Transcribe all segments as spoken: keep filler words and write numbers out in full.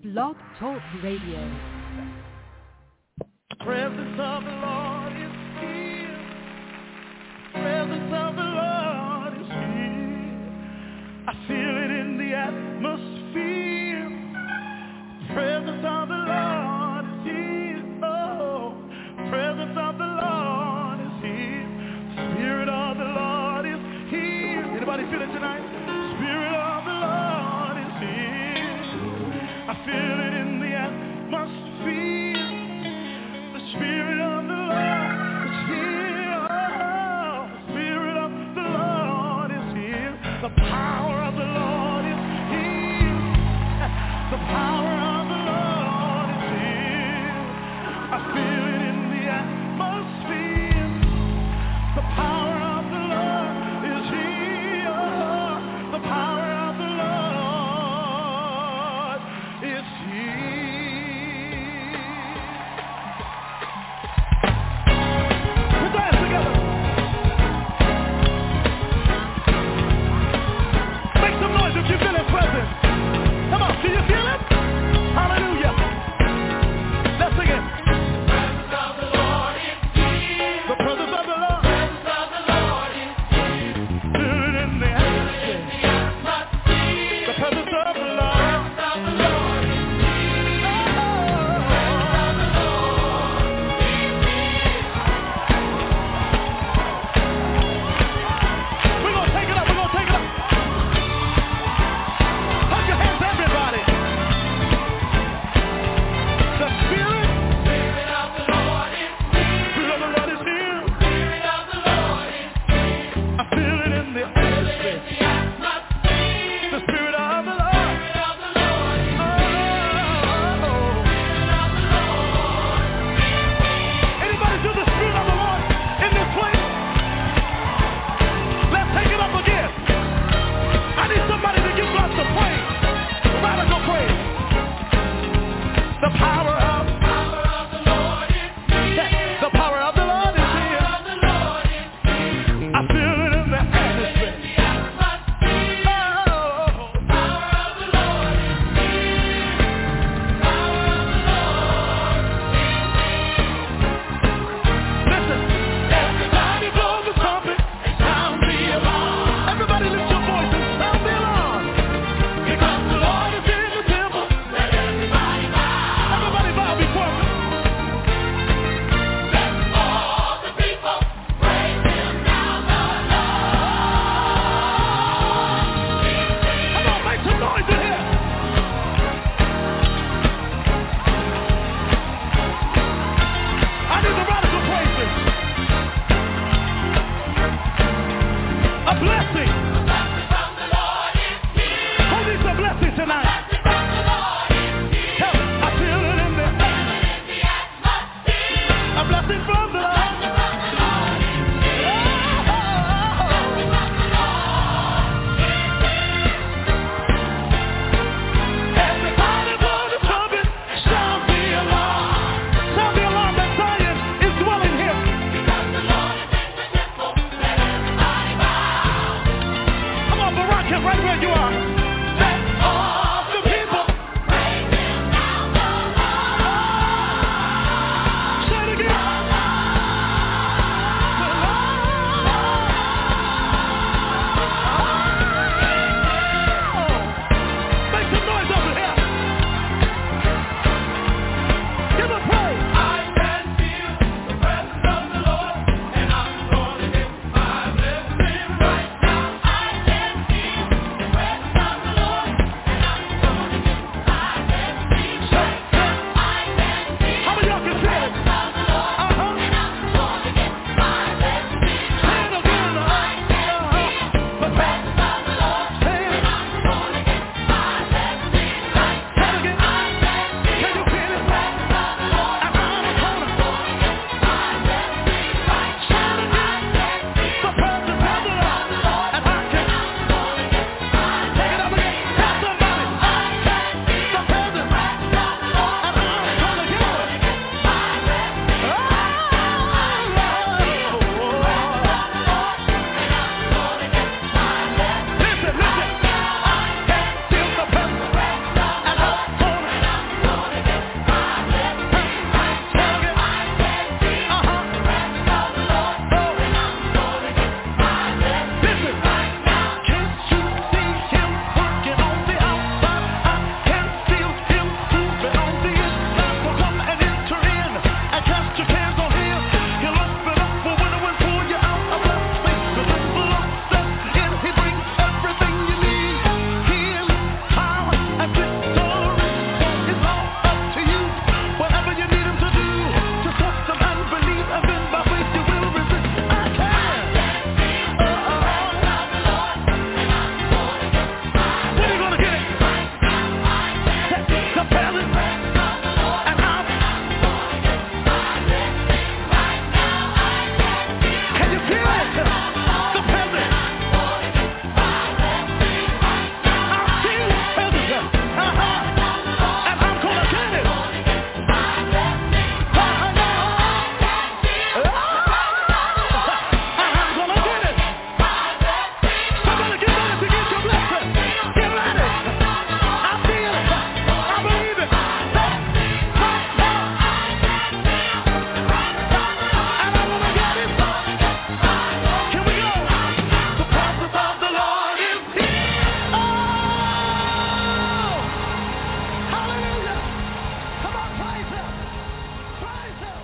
Blog Talk Radio. Presence of the Lord is here. Presence of the Lord is here. I feel it in the atmosphere. Presence of the Lord is here. Oh, presence of the Lord is here. Spirit of the Lord is here. Anybody feel it tonight? Spirit of the Lord is here. I feel it in the atmosphere. The Spirit of the Lord is here. Oh, the Spirit of the Lord is here. The power of the Lord is here. The power of the Lord is here. I feel it in the atmosphere. The power of the Lord is here. The power of the Lord is here.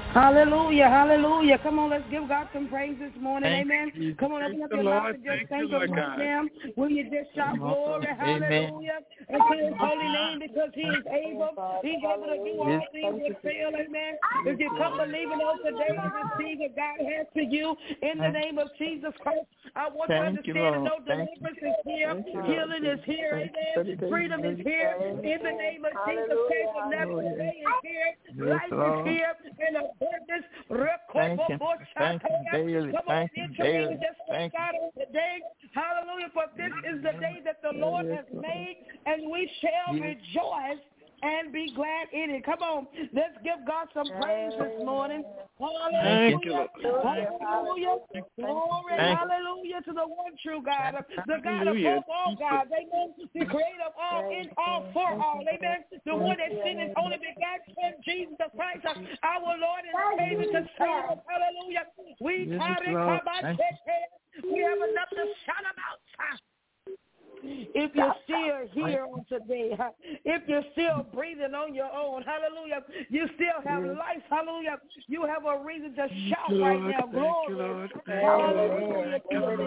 Hallelujah, hallelujah. Come on, let's give God some praise this morning. Thank Amen. you, Come on, open up your Lord. mouth and just Thank thank you, Him Lord right God. now. Will you just shout glory, Amen. hallelujah, and to His holy name because He is able. He's able to do all things that fail, amen. If you come believing on today and receive what God has for you in the name of Jesus Christ, I want you to understand and know deliverance is here, healing is here, amen. Freedom is here in the name of Jesus Christ. The natural way is here, life is here, and abundance. Thank you. Thank you daily. Thank you daily. Thank you. Today, hallelujah, for this is the day that the Lord has made, and we shall rejoice and be glad in it. Come on, let's give God some praise this morning. Hallelujah. Hallelujah. Glory, hallelujah to the one true God, the God of hope, all gods. Amen. The creator of all, in all, for all. Amen. The one that sent his only begotten Son, Jesus Christ, our Lord and Savior, to save us. Hallelujah. We carry, we have enough to shout about. If you're still here on today, if you're still breathing on your own, hallelujah, you still have life, hallelujah, you have a reason to shout right now, glory, hallelujah,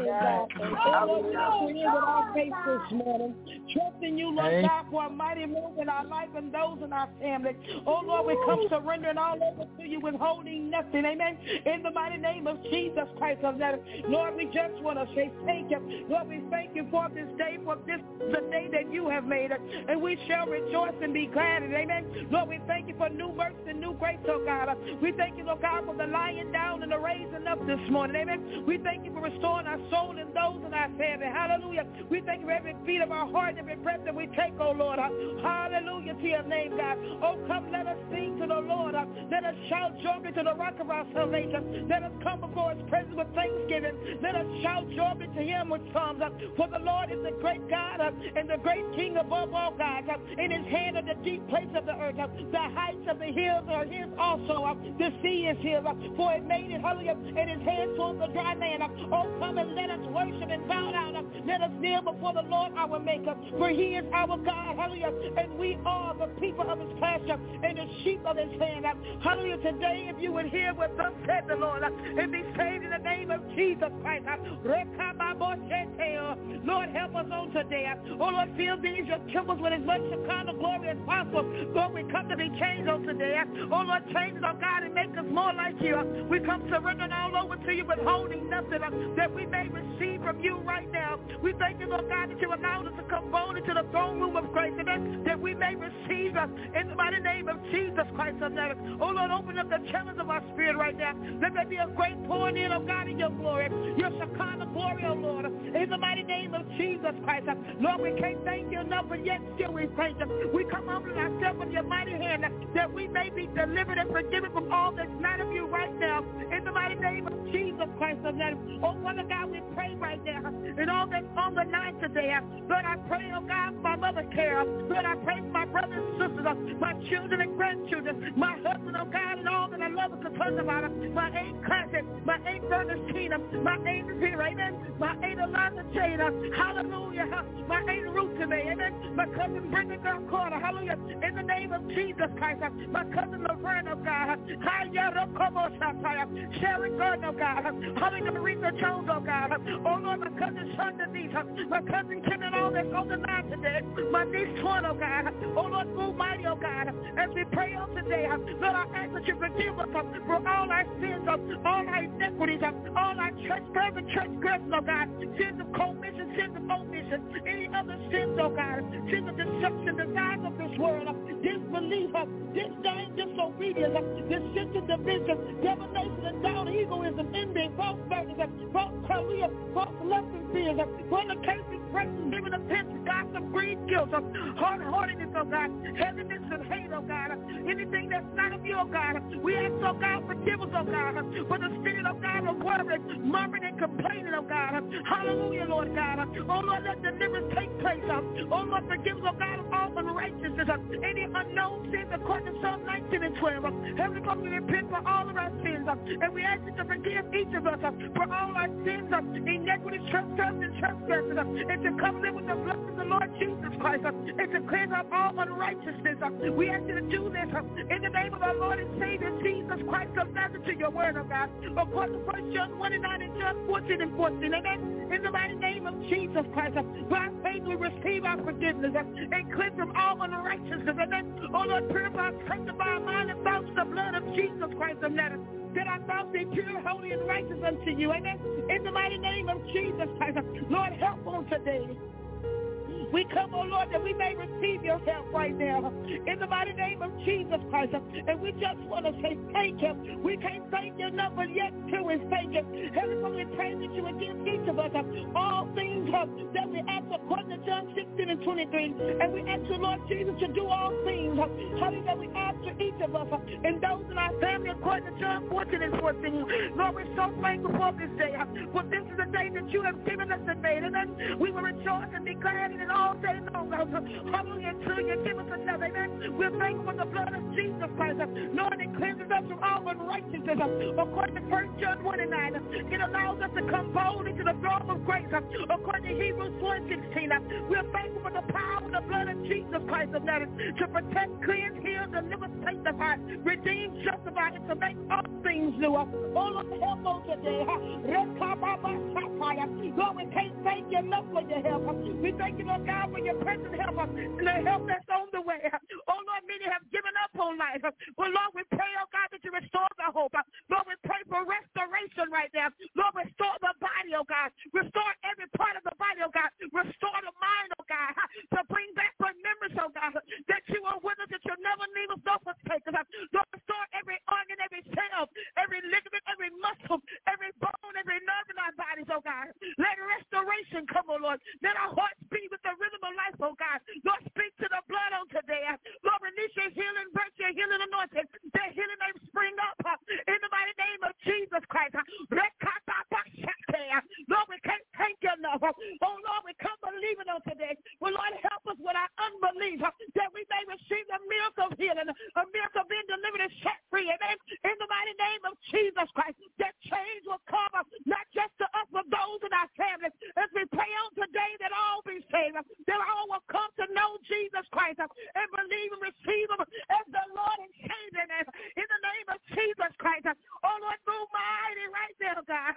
hallelujah, with our faith this morning, trusting you, Lord God, for a mighty move in our life and those in our family. Oh, Lord, we come surrendering all over to you, withholding nothing, amen, in the mighty name of Jesus Christ of Nazareth. Lord, we just want to say thank you. Lord, we thank you for this day, for this the day that you have made us, and we shall rejoice and be glad in it. Amen. Lord, we thank you for new mercy and new grace, oh God. We thank you, Lord God, for the lying down and the raising up this morning. Amen. We thank you for restoring our soul and those in our family. Hallelujah. We thank you for every beat of our heart and every breath that we take, oh Lord. Hallelujah to your name, God. Oh, come, let us sing to the Lord. Let us shout joyfully to the rock of our salvation. Let us come before his presence with thanksgiving. Let us shout joyfully to him with psalms. For the Lord is the great God uh, and the great King above all gods. Uh, in his hand are the deep place of the earth. Uh, the heights of the hills are his also. Uh, the sea is his. Uh, for it made it, hallelujah, and his hand towards the dry land. Uh, oh, come and let us worship and bow down. Uh, let us kneel before the Lord our Maker. For he is our God, hallelujah, and we are the people of his pasture and the sheep of his hand. Uh, hallelujah, today if you would hear what thus said the Lord, uh, and be saved in the name of Jesus Christ. Uh, Lord, help us on today. Oh, Lord, fill these your temples with as much Shekinah glory as possible. Lord, we come to be changed on today. Oh, Lord, change us, oh God, and make us more like you. We come surrendering all over to you, withholding nothing that we may receive from you right now. We thank you, Lord God, that you allowed us to come boldly to the throne room of grace, and that we may receive us in the mighty name of Jesus Christ of Nazareth. Oh, Lord, open up the channels of our spirit right now. Let there be a great pouring in, oh God, in your glory, your Shekinah glory, oh Lord, in the mighty name of Jesus Christ. Lord, we can't thank you enough, but yet still we thank you. We come humbling ourselves in your mighty hand that we may be delivered and forgiven from all that's not of you right now. In the mighty name of Jesus Christ of Nazareth. Oh, Father God, we pray right now. And all that's on the line today, Lord, I pray, oh God, for my mother care. Lord, I pray for my brothers and sisters, my children and grandchildren, my husband, oh God, and all that I love and concern about it. My Aunt Classic, my Aunt Bernardina, my Aunt Peter, amen. My Aunt Alonda Jada, hallelujah. My Aunt Ruth today, amen. My cousin Brenda Girl Carter, hallelujah. In the name of Jesus Christ, my cousin Laverne, oh God, Sharon Gordon, oh God, hallelujah, Marisa Jones, oh God, oh Lord, my cousin Sean Denise, my cousin Kim and all that's on the line today, my niece Twan, oh God, oh Lord, move mighty, oh God, as we pray on today, Lord, I ask that you forgive us for all our sins, all our iniquities, all our trespass and transgressions, oh God, sins of commission, sins of omission, any other sins, oh God, sins of deception, desires of this world, disbelief, disdain, disobedience, dissension, division, divination, and doubt, egoism, envy, false murders, false career, false lust and fears, fornication, breaking, giving offense, gossip, greed, guilt, hard-heartedness, oh God, heaviness and hate, oh God, anything that's not of you, oh God, we ask, oh God, forgive us, oh God, for the spirit, oh God, of worry, murmuring and complaining, oh God, hallelujah, Lord God, oh Lord, let deliverance take place, oh Lord, forgive us, oh God, of all unrighteousness, any unknown sins, according to Psalm nineteen and twelve, Heavenly Father, we repent for all of our sins, and we ask you to forgive each of us for all our sins, iniquities, trespasses, and trespasses, and to cover them with the blood of the Lord Jesus Christ, and to cleanse up all unrighteousness. We ask you to do this in the name of our Lord and Savior Jesus Jesus Christ of Nazareth to your word, oh God. According to First John one and nine and John fourteen and fourteen, amen. In the mighty name of Jesus Christ, by faith we receive our forgiveness and cleanse from all unrighteousness, amen. Oh Lord, purify, sanctify our mind and thoughts with the blood of Jesus Christ of Nazareth, that our thoughts be pure, holy, and righteous unto you, amen. In the mighty name of Jesus Christ, Lord, help on today. We come, oh Lord, that we may receive your help right now. In the mighty name of Jesus Christ. And we just want to say thank you. We can't thank you enough, but yet too is thank you. Heavenly Father, we pray that you would give each of us all things that we ask according to John sixteen and twenty-three. And we ask you, Lord Jesus, to do all things. Hallelujah, that we ask for each of us and those in our family according to John fourteen and fourteen. Lord, we're so thankful for this day. For this is the day that you have given us today. And then we will rejoice and be glad in it all. All day long, hallelujah, until you give us another, amen. We're thankful for the blood of Jesus Christ, Lord, it cleanses us from all unrighteousness, according to First John one and nine. It allows us to come boldly to the throne of grace, according to Hebrews one sixteen. We're thankful for the power of the blood of Jesus Christ of Nazareth to protect, cleanse, heal, deliver, sanctify, redeem, justify, and to make all things new. Oh, Lord, help on today. Lord, we can't thank you enough for your help. We thank you, Lord God, for your present help and the help that's on the way. Oh, Lord, many have given up on life. Well, Lord, we pray, oh God, that you restore the hope. Lord, we pray for restoration right now. Lord, restore the body, oh God. Restore every part of the body, oh God. Restore the mind, oh God, to bring back remembrance, oh God, that you are with us, that you'll never leave us nor forsake us. Lord, restore every organ, every cell, every ligament, every muscle, every bone, every nerve in our bodies, oh God. Let restoration come, oh Lord. Let our hearts beat with the rhythm of life, oh God. Lord, speak to the blood on today. Lord, release your healing virtue, your healing anointing. That healing may spring up uh, in the mighty name of Jesus Christ. Lord, we can't thank you enough. Oh, Lord, we come believing on today. Well, Lord, help us with our unbelief uh, that we may receive the miracle of healing, a miracle of being delivered and set free. Amen. In the mighty name of Jesus Christ, that change will come uh, not just to us, but those in our families. As we pray on today that all be saved, uh, that all will come to know Jesus Christ uh, and believe and receive him as the Lord and Savior. In the name of Jesus Christ. Uh, oh, Lord, move mighty right there, God.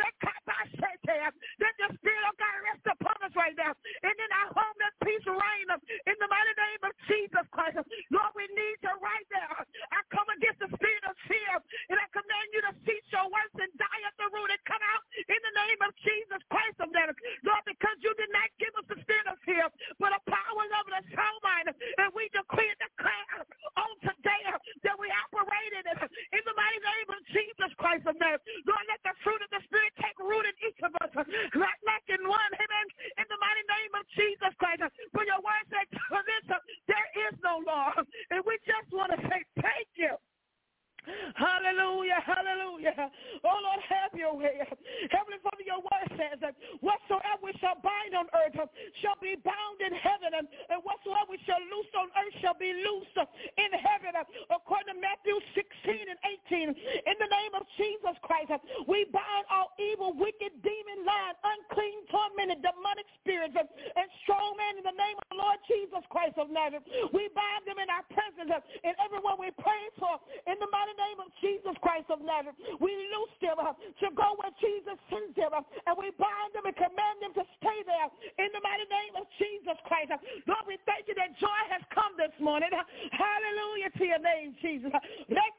Let the Spirit of God rest upon us right now. And in our home, let peace reign uh, in the mighty name of Jesus Christ. Lord, we need you right there. I come against the spirit of fear, and I command you to cease your works and die at the root and come out in the name of Jesus Christ of Nazareth. Lord, because you did not give us the spirit of fear, but a power, love, and a sound mind. And we decree and declare on today that we operate in it in the mighty name of Jesus Christ of Nazareth. Lord, let the fruit of the Spirit take root in each of us, not lacking one, amen, in the mighty name of Jesus Christ. For your word said, for this, there is no law. And we just want to say thank you. Hallelujah, hallelujah. Oh, Lord, have your way. Heavenly Father, your word says that whatsoever we shall bind on earth shall be bound in heaven, and, and whatsoever we shall loose on earth shall be loosed in heaven. According to Matthew sixteen and eighteen, in the name of Jesus Christ, we bind all evil, wicked, demon, lying, unclean, tormented, demonic spirits, and, and strong men in the name of the Lord Jesus Christ of Nazareth. We bind them in our presence, and everyone we pray for in the mighty name of Jesus Christ of Nazareth. We loose them uh, to go where Jesus sends them, uh, and we bind them and command them to stay there in the mighty name of Jesus Christ. Uh, Lord, we thank you that joy has come this morning. Uh, hallelujah to your name, Jesus. Uh,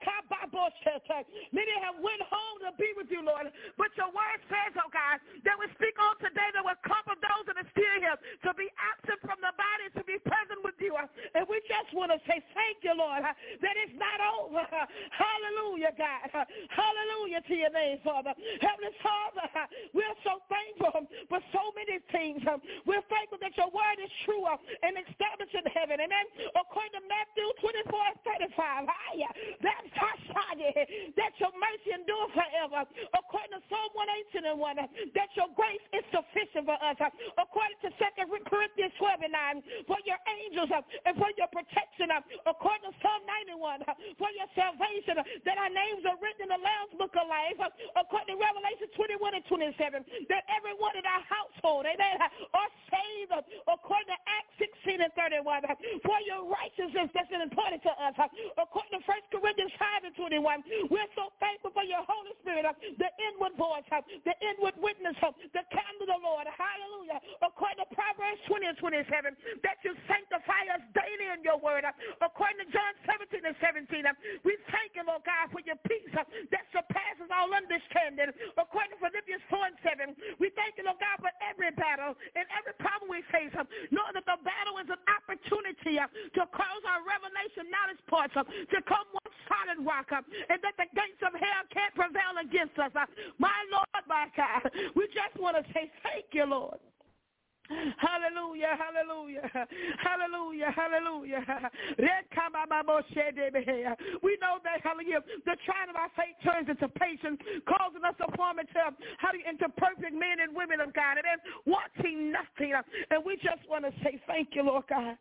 Many have went home to be with you, Lord, but your word says, oh God, that we speak on today that will comfort those that are still here to be absent from the body, to be present with you. Uh, and we just want to say thank you, Lord, uh, that it's not over. Uh, Hallelujah, God. Hallelujah to your name, Father. Heavenly Father, we're so thankful for so many things. We're thankful that your word is true and established in heaven. Amen. According to Matthew twenty-four and thirty-five, that's that your mercy endures forever. According to Psalm one eighteen and one, that your grace is sufficient for us. According to Second Corinthians twelve and nine, for your angels and for your protection. According to Psalm ninety-one, for your salvation, that our names are written in the Lamb's Book of Life. According to Revelation twenty-one and twenty-seven, that everyone in our household, amen, are saved. According to Acts sixteen and thirty-one, for your righteousness that's important to us. According to First Corinthians five and twenty-one, we're so thankful for your Holy Spirit, the inward voice, the inward witness, the candle of the Lord. Hallelujah. According to Proverbs twenty and twenty-seven, that you sanctify us daily in your word. According to John seventeen and seventeen, we thank you, Lord God, for your peace that surpasses all understanding. According to Philippians four and seven, we thank you, Lord God, for every battle and every problem we face, knowing that the battle is an opportunity to cause our revelation knowledge parts to come one solid rock, and that the gates of hell can't prevail against us. My Lord, my God, we just want to say thank you, Lord. Hallelujah, hallelujah, hallelujah, hallelujah. We know that, hallelujah, the trying of our faith turns into patience, causing us to form into, hallelujah, into perfect men and women of God, and then wanting nothing. And we just want to say thank you, Lord God.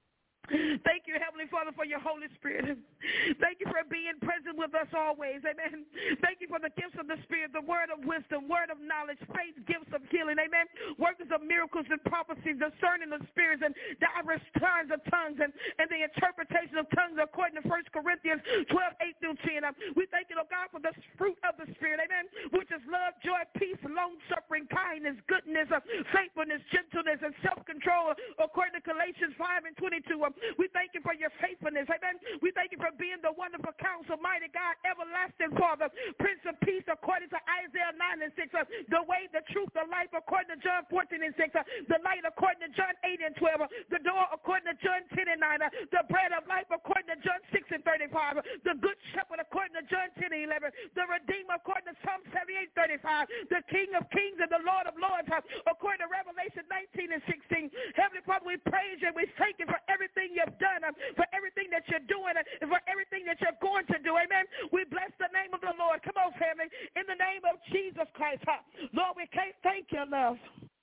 Thank you, Heavenly Father, for your Holy Spirit. Thank you for being present with us always. Amen. Thank you for the gifts of the Spirit, the word of wisdom, word of knowledge, faith, gifts of healing. Amen. Workers of miracles and prophecies, discerning of spirits and diverse kinds of tongues, and, and the interpretation of tongues according to First Corinthians twelve, eight through ten. We thank you, Lord God, for the fruit of the Spirit. Amen. Which is love, joy, peace, long-suffering, kindness, goodness, faithfulness, gentleness, and self-control according to Galatians five and twenty-two. We thank you for your faithfulness. Amen. We thank you for being the wonderful counsel, mighty God, everlasting Father, Prince of Peace, according to Isaiah nine and six. The way, the truth, the life, according to John fourteen and six. The light, according to John eight and twelve. The door, according to John ten and nine. The bread of life, according to John six and thirty-five. The good shepherd, according to John ten and eleven. The Redeemer, according to Psalm seventy-eight, thirty-five. The King of Kings and the Lord of Lords, according to Revelation nineteen and sixteen. Heavenly Father, we praise you and we thank you for everything you've done, for everything that you're doing, and for everything that you're going to do. Amen. We bless the name of the Lord. Come on, family. In the name of Jesus Christ. Lord, we can't thank you enough.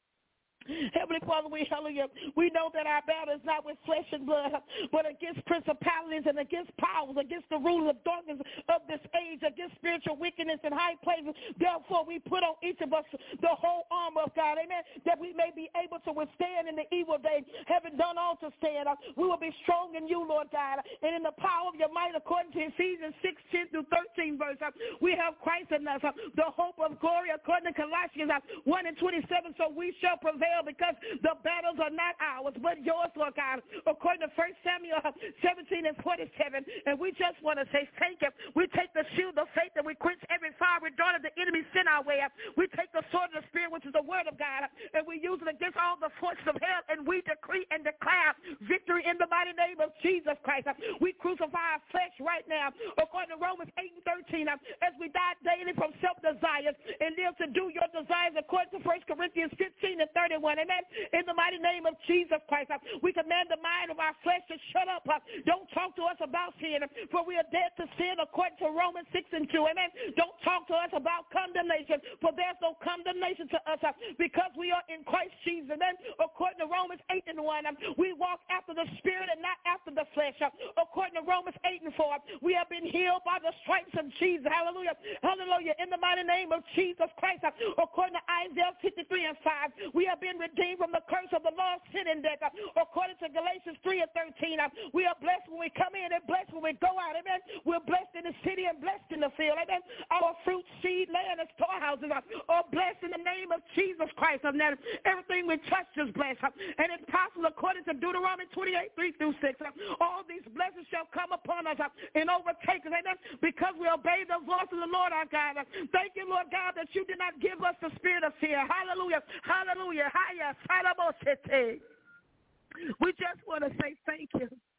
Heavenly Father, we hallelujah. We know that our battle is not with flesh and blood, but against principalities and against powers, against the rulers of darkness of this age, against spiritual wickedness in high places. Therefore, we put on each of us the whole armor of God, amen, that we may be able to withstand in the evil day. Having done all to stand, we will be strong in you, Lord God, and in the power of your might, according to Ephesians six, ten through thirteen verse. We have Christ in us, the hope of glory, according to Colossians one and twenty-seven, so we shall prevail, because the battles are not ours, but yours, Lord God, according to First Samuel seventeen and forty-seven. And we just want to say thank you. We take the shield of faith and we quench every fiery dart of the enemy sent our way. We take the sword of the Spirit, which is the word of God, and we use it against all the forces of hell, and we decree and declare victory in the mighty name of Jesus Christ. We crucify our flesh right now, according to Romans eight and thirteen, as we die daily from self-desires and live to do your desires, according to First Corinthians fifteen and thirty-one. Amen. In the mighty name of Jesus Christ, we command the mind of our flesh to shut up. Don't talk to us about sin, for we are dead to sin, according to Romans six and two. Amen. Don't talk to us about condemnation, for there's no condemnation to us because we are in Christ Jesus. Amen. According to Romans eight and one, we walk after the Spirit and not after the flesh. According to Romans eight and four, we have been healed by the stripes of Jesus. Hallelujah. Hallelujah. In the mighty name of Jesus Christ, according to Isaiah fifty-three and five, we have been redeemed from the curse of the law, sin, and death. According to Galatians three and thirteen, we are blessed when we come in and blessed when we go out. Amen. We're blessed in the city and blessed in the field. Amen. Our fruit, seed, land, and storehouses are blessed in the name of Jesus Christ. Amen. Everything we touch is blessed. And it's possible, according to Deuteronomy twenty-eight, three through six, all these blessings shall come upon us and overtake us. Amen. Because we obey the voice of the Lord our God. Thank you, Lord God, that you did not give us the spirit of fear. Hallelujah. Hallelujah. We just want to say thank you.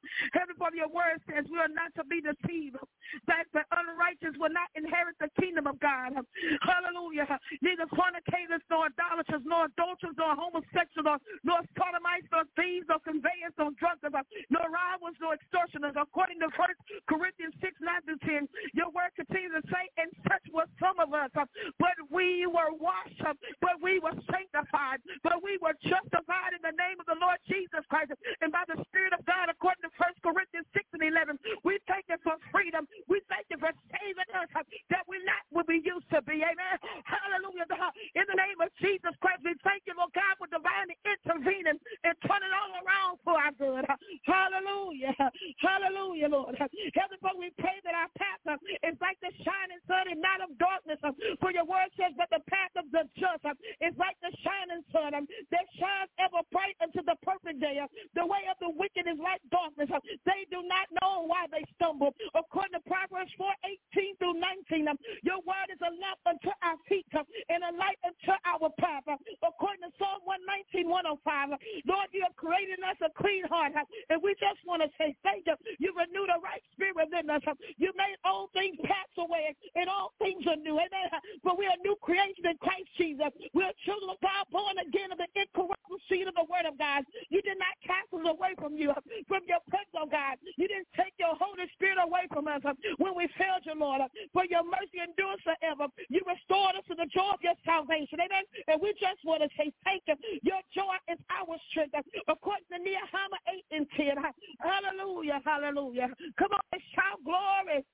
Heavenly Father, your word says we are not to be deceived, that the unrighteous will not inherit the kingdom of God. Hallelujah. Neither fornicators, nor idolaters, nor adulterers, nor homosexuals, nor sodomites, nor thieves, nor conveyors, nor drunkards, nor rivals, nor extortioners. According to First Corinthians six, nine through ten, your word continues to say, and such were some of us, but we were washed, but we were sanctified, but we were justified in the name of the Lord Jesus Christ, and by the Spirit of God, according to First Corinthians six and eleven, we thank you for freedom. We thank you for saving us, that we're not what we used to be. Amen. Hallelujah. In the name of Jesus Christ, we thank you, Lord God, for divinely intervening and turning all around for our good. Hallelujah. Hallelujah, Lord. Heavenly Father, we pray that our path is like the shining sun and not of darkness. For your word says that the path of the just is like the shining sun that shines ever bright unto the perfect day. The way of the wicked is like darkness. They do not know why they stumble. According to Proverbs four, eighteen through nineteen, your word is a lamp unto our feet and a light unto our path. According to Psalm one nineteen, one oh five, Lord, you have created us a clean heart, and we just want to say thank you. You renewed a right spirit within us. You made all things pass away, and all things are new. Amen. For we are new creation in Christ Jesus. We are children of God, born again of the incorruptible seed of the word of God. You did not cast us away from you, from your presence, oh God. You didn't take your Holy Spirit away from us when we failed you, Lord. For your mercy endures forever. You restored us to the joy of your salvation. Amen. And we just want to say thank you. Your joy is our strength. According to Nehemiah eight and ten. Hallelujah. Hallelujah. Come on and shout glory.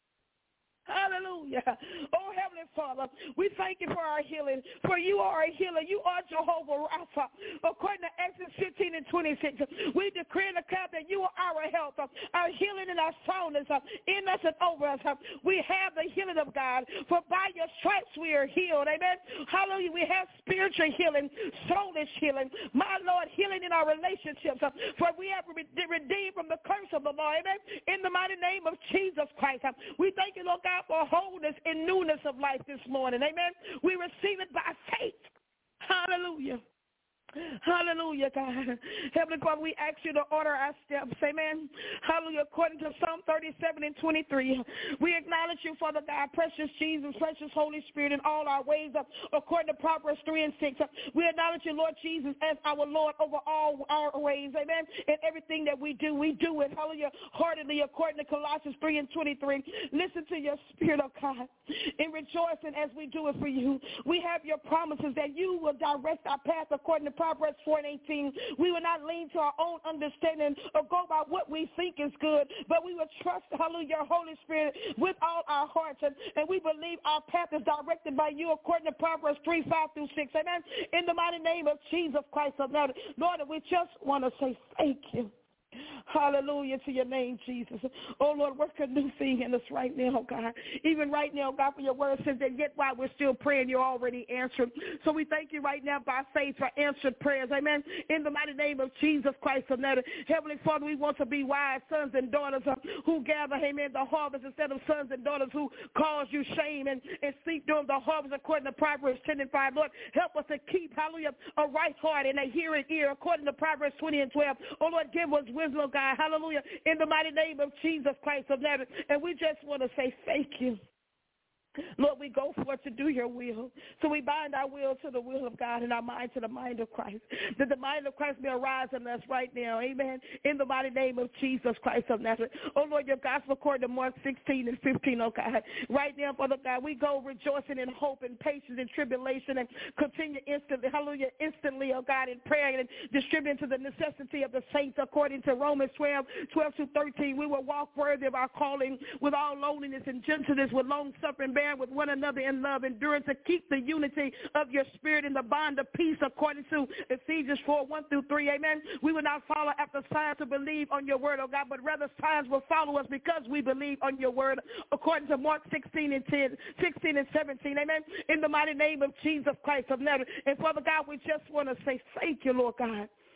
Hallelujah. Oh, Heavenly Father, we thank you for our healing, for you are a healer. You are Jehovah Rapha. According to Exodus fifteen and twenty-six, we decree and declare that you are our health, our healing and our soundness in us and over us. We have the healing of God, for by your stripes we are healed. Amen. Hallelujah. We have spiritual healing, soulish healing, my Lord, healing in our relationships, for we have redeemed from the curse of the law. Amen. In the mighty name of Jesus Christ, we thank you, Lord God, for wholeness and newness of life this morning. Amen. We receive it by faith. Hallelujah. Hallelujah, God. Heavenly Father, we ask you to order our steps. Amen. Hallelujah. According to Psalm thirty-seven and twenty-three, we acknowledge you, Father God, precious Jesus, precious Holy Spirit, in all our ways. According to Proverbs three and six, we acknowledge you, Lord Jesus, as our Lord over all our ways. Amen. In everything that we do, we do it, hallelujah, heartedly, according to Colossians three and twenty-three. Listen to your Spirit, of God, and rejoicing as we do it for you. We have your promises that you will direct our path according to Proverbs four and eighteen. We will not lean to our own understanding or go by what we think is good, but we will trust, hallelujah, your Holy Spirit with all our hearts, and, and we believe our path is directed by you according to Proverbs three, five through six. Amen. In the mighty name of Jesus Christ of Nazareth, Lord, we just want to say thank you. Hallelujah to your name, Jesus. Oh, Lord, work a new thing in us right now, God. Even right now, God, for your word says that yet while we're still praying, you're already answered. So we thank you right now by faith for answered prayers. Amen. In the mighty name of Jesus Christ of Nazareth. Heavenly Father, we want to be wise sons and daughters uh, who gather, amen, the harvest instead of sons and daughters who cause you shame and, and seek during the harvest according to Proverbs ten and five. Lord, help us to keep, hallelujah, a right heart and a hearing ear according to Proverbs twenty and twelve. Oh, Lord, give us wisdom, oh God, hallelujah, in the mighty name of Jesus Christ of Nazareth. And we just want to say thank you. Lord, we go forth to do your will. So we bind our will to the will of God and our mind to the mind of Christ. That the mind of Christ may arise in us right now. Amen. In the mighty name of Jesus Christ of Nazareth. Oh, Lord, your gospel according to Mark sixteen and fifteen, oh God. Right now, Father God, we go rejoicing in hope and patience and tribulation and continue instantly, hallelujah, instantly, oh God, in prayer and distributing to the necessity of the saints according to Romans twelve, twelve to thirteen. We will walk worthy of our calling with all lowliness and gentleness, with long suffering, bearing with one another in love, enduring to keep the unity of your spirit in the bond of peace according to Ephesians four, one through three. Amen. We will not follow after signs to believe on your word, oh God, but rather signs will follow us because we believe on your word according to Mark sixteen and ten, sixteen and seventeen. Amen. In the mighty name of Jesus Christ of Nazareth. And Father God, we just want to say thank you, Lord God.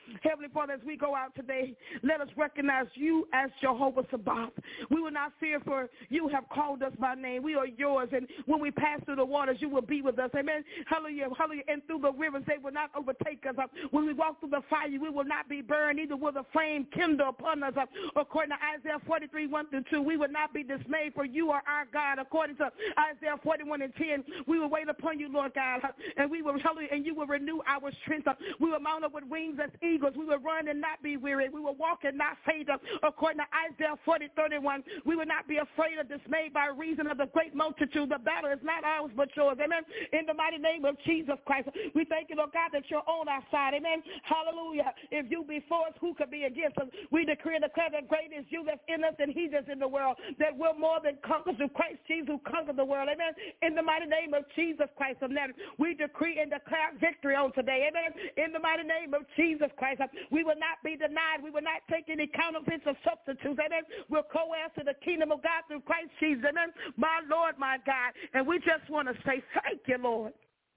Heavenly Father, as we go out today, let us recognize you as Jehovah Sabaoth. We will not fear, for you have called us by name. We are yours, and when we pass through the waters, you will be with us. Amen. Hallelujah. Hallelujah. And through the rivers, they will not overtake us. When we walk through the fire, we will not be burned, neither will the flame kindle upon us. According to Isaiah forty-three, one through two, we will not be dismayed, for you are our God. According to Isaiah forty-one and ten, we will wait upon you, Lord God, and we will, hallelujah, and you will renew our strength. We will mount up with wings as eagles. We will run and not be weary. We will walk and not faint. According to Isaiah forty, thirty-one, we will not be afraid or dismayed by reason of the great multitude. The battle is not ours but yours. Amen. In the mighty name of Jesus Christ, we thank you, Lord God, that you're on our side. Amen. Hallelujah. If you be for us, who could be against us? We decree and declare that great is you that's in us and he that's in the world, that we're more than conquerors through Christ Jesus who conquered the world. Amen. In the mighty name of Jesus Christ of Nazareth, we decree and declare victory on today. Amen. In the mighty name of Jesus Christ, we will not be denied. We will not take any counterfeits or substitutes. Amen. We'll co-heir to the kingdom of God through Christ Jesus. Amen. My Lord, my God. And we just want to say thank you, Lord.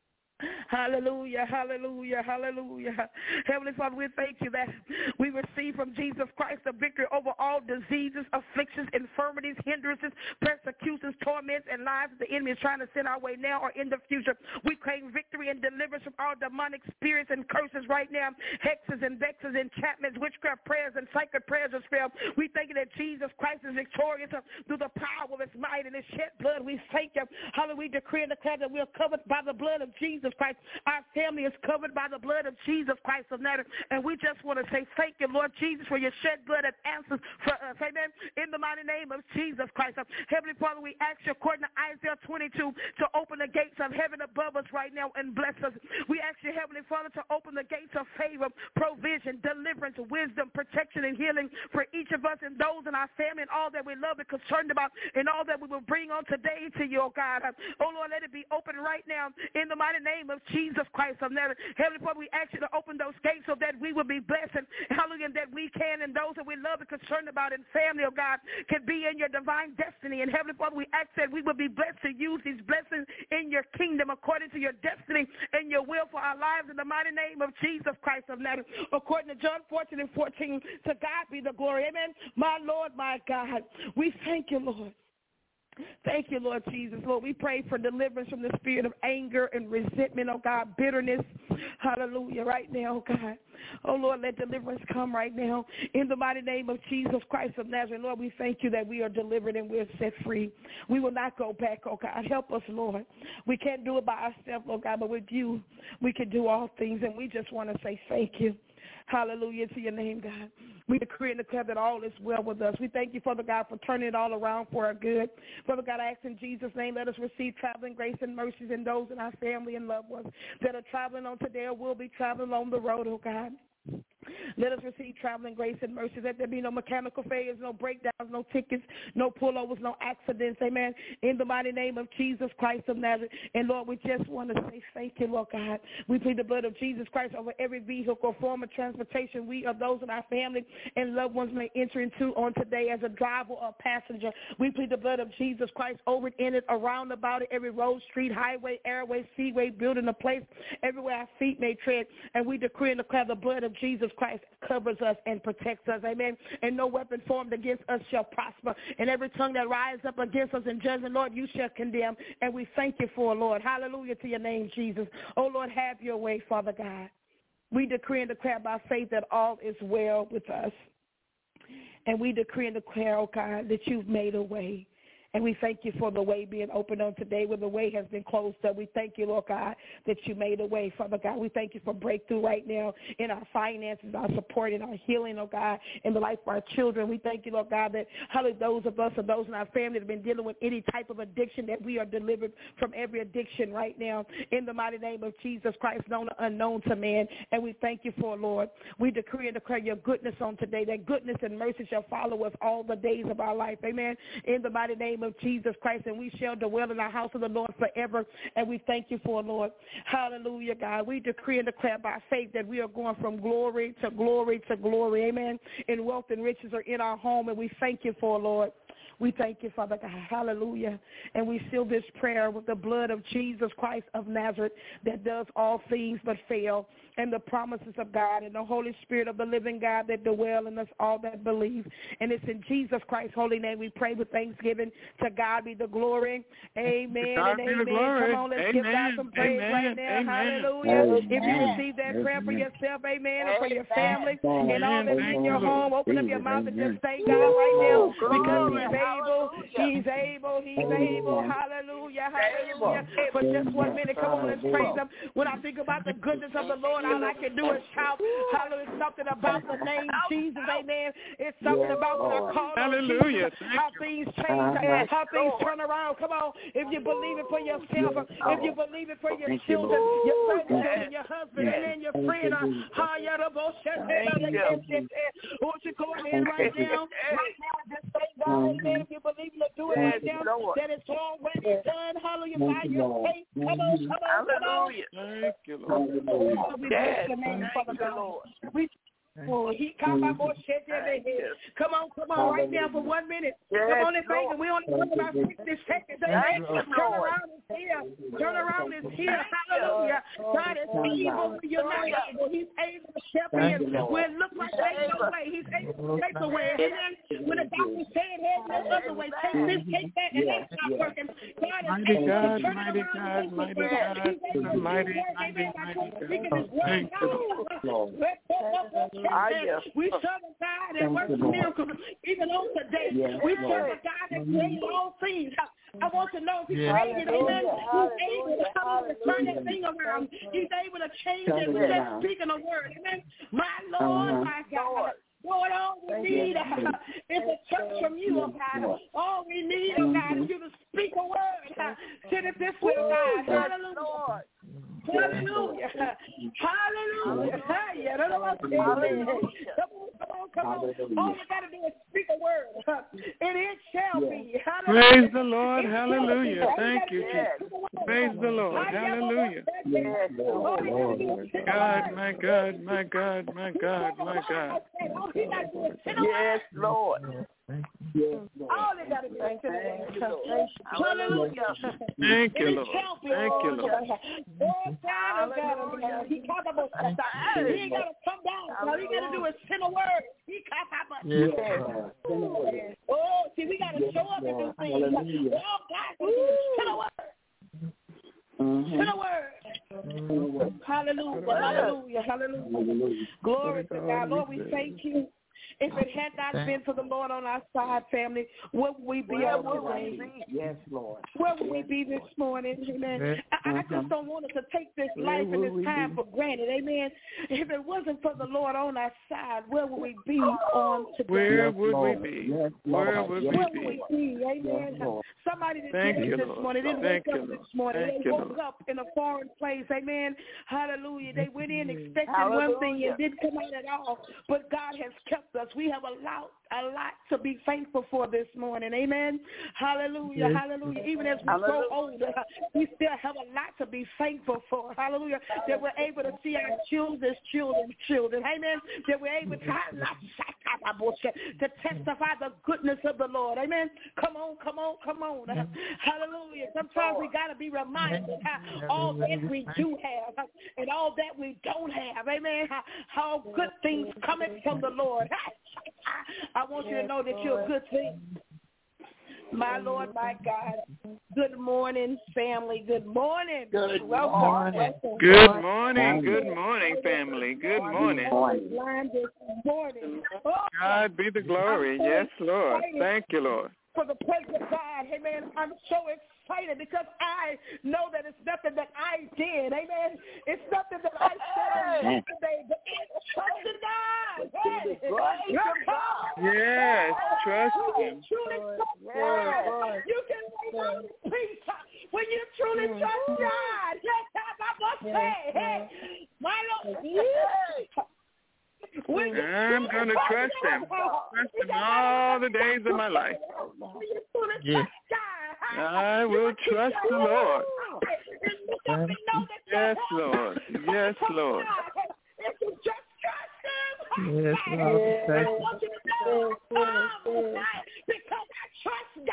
Hallelujah, hallelujah, hallelujah. Heavenly Father, we thank you that we receive from Jesus Christ the victory over all diseases, afflictions, infirmities, hindrances, persecutions, torments, and lies the enemy is trying to send our way now or in the future. We claim victory and deliverance from all demonic spirits and curses right now, hexes and vexes, enchantments, witchcraft prayers, and sacred prayers as well. We thank you that Jesus Christ is victorious through the power of his might and his shed blood. We thank you. Hallelujah. We decree and declare that we are covered by the blood of Jesus Christ. Our family is covered by the blood of Jesus Christ of Nazareth. And we just want to say thank you, Lord Jesus, for your shed blood that answers for us. Amen. In the mighty name of Jesus Christ. Heavenly Father, we ask you, according to Isaiah twenty-two, to open the gates of heaven above us right now and bless us. We ask you, Heavenly Father, to open the gates of favor, provision, deliverance, wisdom, protection, and healing for each of us and those in our family and all that we love and concerned about and all that we will bring on today to you, oh God. Oh, Lord, let it be open right now in the mighty name of Jesus Christ of Nazareth. Heavenly Father, we ask you to open those gates so that we will be blessed, and hallelujah, that we can, and those that we love and concerned about in family, oh God, can be in your divine destiny. And Heavenly Father, we ask that we will be blessed to use these blessings in your kingdom according to your destiny and your will for our lives in the mighty name of Jesus Christ of Nazareth. According to John fourteen and fourteen, to God be the glory. Amen. My Lord, my God, we thank you, Lord. Thank you, Lord Jesus. Lord, we pray for deliverance from the spirit of anger and resentment, oh God, bitterness. Hallelujah, right now, oh God. Oh, Lord, let deliverance come right now in the mighty name of Jesus Christ of Nazareth. Lord, we thank you that we are delivered and we're set free. We will not go back, oh God. Help us, Lord. We can't do it by ourselves, oh God, but with you we can do all things, and we just want to say thank you. Hallelujah to your name, God. We decree and declare that all is well with us. We thank you, Father God, for turning it all around for our good. Father God, I ask in Jesus' name, let us receive traveling grace and mercies in those in our family and loved ones that are traveling on today or will be traveling on the road, oh God. Let us receive traveling grace and mercy. Let there be no mechanical failures, no breakdowns, no tickets, no pullovers, no accidents. Amen. In the mighty name of Jesus Christ of Nazareth. And, Lord, we just want to say thank you, Lord God. We plead the blood of Jesus Christ over every vehicle or form of transportation we or those in our family and loved ones may enter into on today as a driver or passenger. We plead the blood of Jesus Christ over it, in it, around about it, every road, street, highway, airway, seaway, building, a place, everywhere our feet may tread. And we decree and declare the blood of Jesus Christ covers us and protects us. Amen. And no weapon formed against us shall prosper. And every tongue that rises up against us in judgment, Lord, you shall condemn. And we thank you for it, Lord. Hallelujah to your name, Jesus. Oh, Lord, have your way, Father God. We decree and declare by faith that all is well with us. And we decree and declare, oh God, that you've made a way. And we thank you for the way being opened on today where the way has been closed up. We thank you, Lord God, that you made a way, Father God. We thank you for breakthrough right now in our finances, our support, and our healing, oh God, in the life of our children. We thank you, Lord God, that hallelujah, those of us or those in our family that have been dealing with any type of addiction, that we are delivered from every addiction right now in the mighty name of Jesus Christ, known or unknown to man. And we thank you for it, Lord. We decree and declare your goodness on today, that goodness and mercy shall follow us all the days of our life. Amen. In the mighty name of Jesus Christ, and we shall dwell in the house of the Lord forever, and we thank you for it, Lord. Hallelujah, God. We decree and declare by faith that we are going from glory to glory to glory, amen, and wealth and riches are in our home, and we thank you for it, Lord. We thank you, Father God. Hallelujah. And we seal this prayer with the blood of Jesus Christ of Nazareth that does all things but fail. and the promises of God and the Holy Spirit of the living God that dwell in us all that believe. And it's in Jesus Christ's holy name we pray with thanksgiving. To God be the glory. Amen and amen. Come on, let's amen. give God some praise amen. right now. Amen. Hallelujah. Amen. If you receive that prayer for yourself, amen, and for your family and all that's in your home, open up your mouth and just thank God right now because he's able, he's able, he's able. Hallelujah, hallelujah. For just one minute, come on, let's praise him. When I think about the goodness of the Lord, all I can do is shout. Hallelujah. It's something about the name Jesus, amen. It's something about when I call on Jesus, how things change, how things turn around. Come on, if you believe it for yourself, if you believe it for your children, your grandchildren, your husband, and then your friend, how you won't you go ahead right now? Right now, just thank God, amen. If you believe it, do it right now. That it's already done. Hallelujah. By your faith. Come on, come on, come on. Thank you, Lord. We bless the name for the Lord. We Oh, he come by more shit than they did. Come on, come on, right now for one minute. Yes, come on and think, we only talk about sixty seconds. Amen. Turn around is here. Turn around is here. Hallelujah. God is able when you're not able. He's able to step in. When it looks like there's no way, he's able to take the way. Amen. When the doctor said there's no other way, take this, take that, and that's not working. God is able to turn it around. Mighty God, mighty God, mighty, mighty God. Ah, yes. We serve a God that works miracles even on today. Yes, we serve a God that created all things. I want to know if he created, amen. He's able to come and turn that thing around. He's able to change it without speaking a word. Amen. My Lord, my God. Lord, all we need uh, is a touch from you, oh God. All we need, oh God, is you to speak a word. Uh, send it this way, oh God. Hallelujah. Hallelujah. Hallelujah. Hallelujah. Come on, come on, come on. All you got to do is speak a word, uh, and it shall be. Hallelujah. Praise the Lord. Hallelujah. Thank you, Jesus. Praise the Lord. Hallelujah. God, my God, my God, my God, my God. Yes, Lord. All they got to do is hallelujah. Thank you, Lord. Thank you, Lord. Oh, God, oh, God, he got to He ain't got to come down. All he got to do is send a word. He got Oh, see, we got to show up and do things. Oh, God, send a word. Mm-hmm. Send a word. Hallelujah, hallelujah, hallelujah. Glory to God. Lord, we thank you. If it had not been for the Lord on our side, family, where would we be on today? Yes, Lord. Where would we be this morning? Amen. I, I just don't want us to take this life and this time for granted. Amen. If it wasn't for the Lord on our side, where would we be on today? Where would we be? Where would we Where be? would we be? Amen. Somebody didn't get this morning. They didn't wake up this morning. They woke up in a foreign place. Amen. Hallelujah. They went in expecting one thing and didn't come out at all. But God has kept us. We have allowed a lot to be thankful for this morning. Amen. Hallelujah. Yes. Hallelujah. Even as we grow older, we still have a lot to be thankful for. Hallelujah. That we're able to see our children's children's children. Amen. That we're able to, to testify the goodness of the Lord. Amen. Come on, come on, come on. Hallelujah. Sometimes we got to be reminded how all that we do have and all that we don't have. Amen. How, how good things coming from the Lord. I want you to know that you're a good thing. My Lord, my God. Good morning, family. Good morning. Good Welcome. morning. Welcome. Good morning. Good morning, family. Good morning. God be the glory. Yes, Lord. Thank you, Lord. For the presence of God. Amen. I'm so excited because I know that it's nothing that I did. Amen. It's nothing that I said yesterday, but it's trusting God. Hey, yes, trust Him. Yes. You can wait on peace when you truly trust God. Yes, I must say, hey, my Lord. I'm going to trust Him. Trust Him all the days of my life. Yes. I will trust the Lord. Yes, Lord. Yes, Lord. Yes, Lord. Because I trust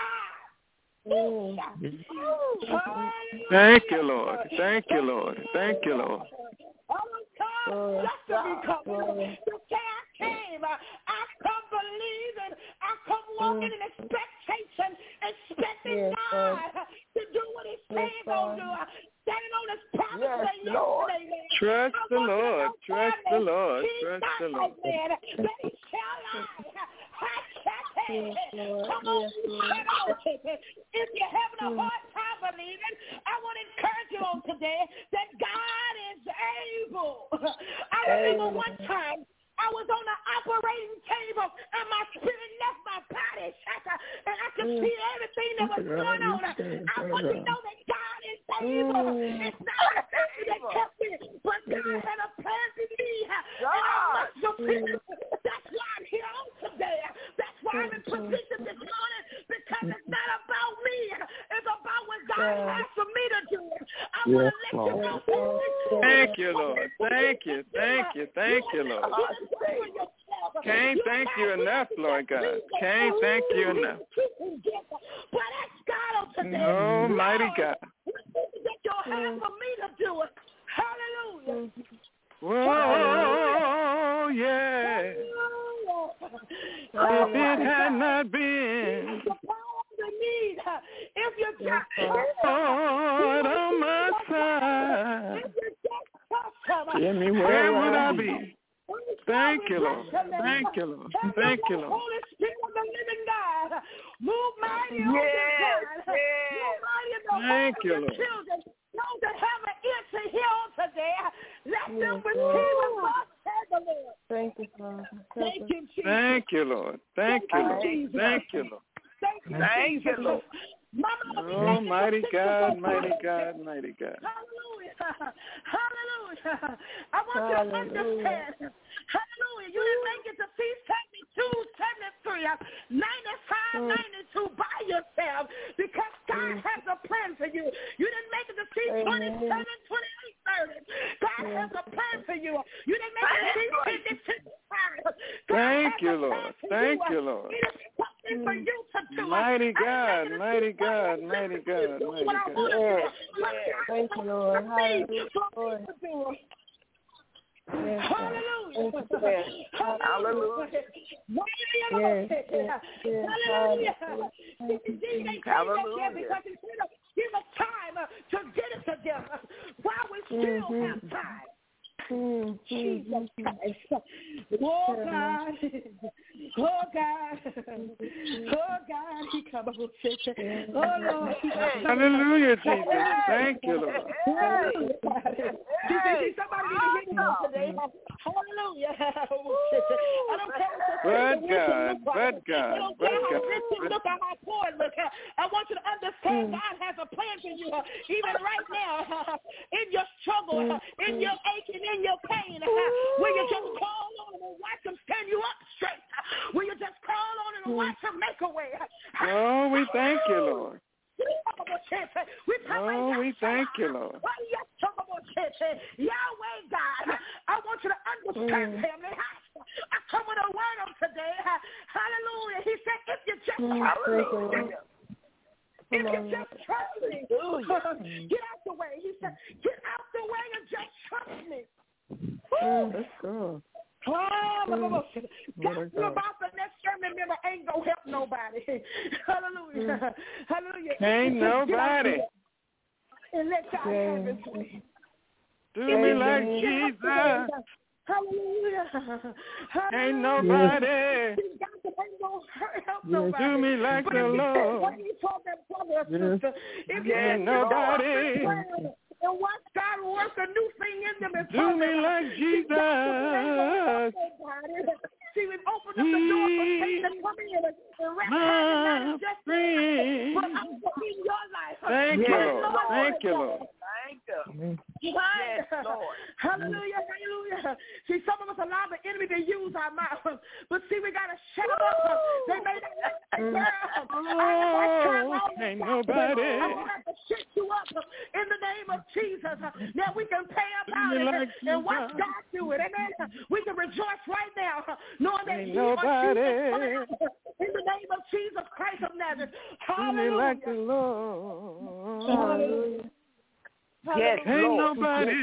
God. Thank you, Lord. Thank you, Lord. Thank you, Lord. come just to be covered. You say I came. I come believing. I come walking in expectation, expecting God to do what he said he's going to do. Standing on his promise Yes, yesterday, Lord. man. Trust the Lord. Trust the Lord. He's Trust not the Lord. like man. That he shall lie. Yes, Lord. Come on, Yes, Lord. If you're having a hard time believing, I want to encourage you on today that God is able. I remember one time I was on the operating table and my spirit left my body, and I could see everything that was going on. I want you to know that God is able. It's not the thing that kept me, but God had a plan for me. And I must fulfill it. That's why I'm here on today. That's why I'm in position this morning, because it's not about me. It's about what God has for me to do. I want to let you know. Thank you, Lord. Thank you. Thank you. Thank you, Lord. Can't thank you enough, Lord God. Can't thank you enough. But that's God on today. Almighty God. Get your hand for me to do it. Hallelujah. Whoa, yeah. If it had not been if you just Lord on my side, Jimmy, where would I be? Thank you, Lord. Thank you, Lord. Thank you, Lord. Holy Spirit of the living God, move mighty on Yes, this yes. Thank you, Lord. children. Those that have an ear to hear on today, let them receive what God said the Lord. Thank you, Father. Thank you, Jesus. Thank you, Lord. Thank you, Lord. Thank you, Lord. Thank you, Thank you, Jesus. Lord. Oh, mighty God, mighty God, mighty God. Hallelujah. Hallelujah. I want you to understand. Hallelujah. You didn't make it to C seventy-two, seventy-three, ninety-five, ninety-two by yourself because God has a plan for you. You didn't make it to C twenty-seven, twenty-eight, thirty. God has a plan for you. You didn't make it to C fifty, fifty-five. Thank you, Lord. Thank you, Lord. It is something for you to do. Mighty God, mighty God, mighty God, mighty God. Yes. Thank you, Lord. Hallelujah. Yes, Hallelujah. Yes. Hallelujah. Yes. Yes. Yes. Hallelujah. Hallelujah. Because he said, give us time to get it together while we still Mhm. have time. Mm-hmm. Jesus Christ. Oh God. Oh God. Oh God. He come up with it. Oh Lord. Hallelujah, Jesus. Thank you, Lord. Hallelujah. See, somebody need to hear me today. Hallelujah. I don't care what But God, but God, but God. Look at how poor it looks. I want you to understand God has a plan for you, even right now, in your struggle, in your aching, in your pain. Will you just call on him and watch him stand you up straight? Will you just call on him and watch him make a way? Oh, we thank you, Lord. Oh, we thank you, Lord. Yahweh God, I want you to understand, family. I come with a word on today. Hallelujah. He said, if you just hallelujah. If you just trust me, get out the way. He said, get out the way and just trust me. That's cool. Oh, God, about the next sermon member ain't gonna help nobody. Hallelujah. Hallelujah. Ain't nobody. And let God have his way. Do me like Jesus. Hallelujah. Ain't nobody. Do me like the Lord. Ain't nobody. And watch God work a new thing in them. And do me like Jesus. See, we've opened up the door for Satan to come in and, and wrap my friend. But I'm in your life. Thank you, Lord. Thank you, Lord. Thank you. Yes, Lord. Hallelujah, hallelujah. See, some of us allow the enemy to use our mouth. But see, we got to shut them up. They may not like that girl. Oh, ain't nobody. I'm going to have to shut you up in the name of Jesus. Now we can pay about it like and watch God do it. Amen. We can rejoice right now knowing that ain't he nobody. in the name of Jesus Christ of Nazareth. Hallelujah. Hallelujah. Like the Lord. Hallelujah. Yes, ain't Lord. nobody. Yes,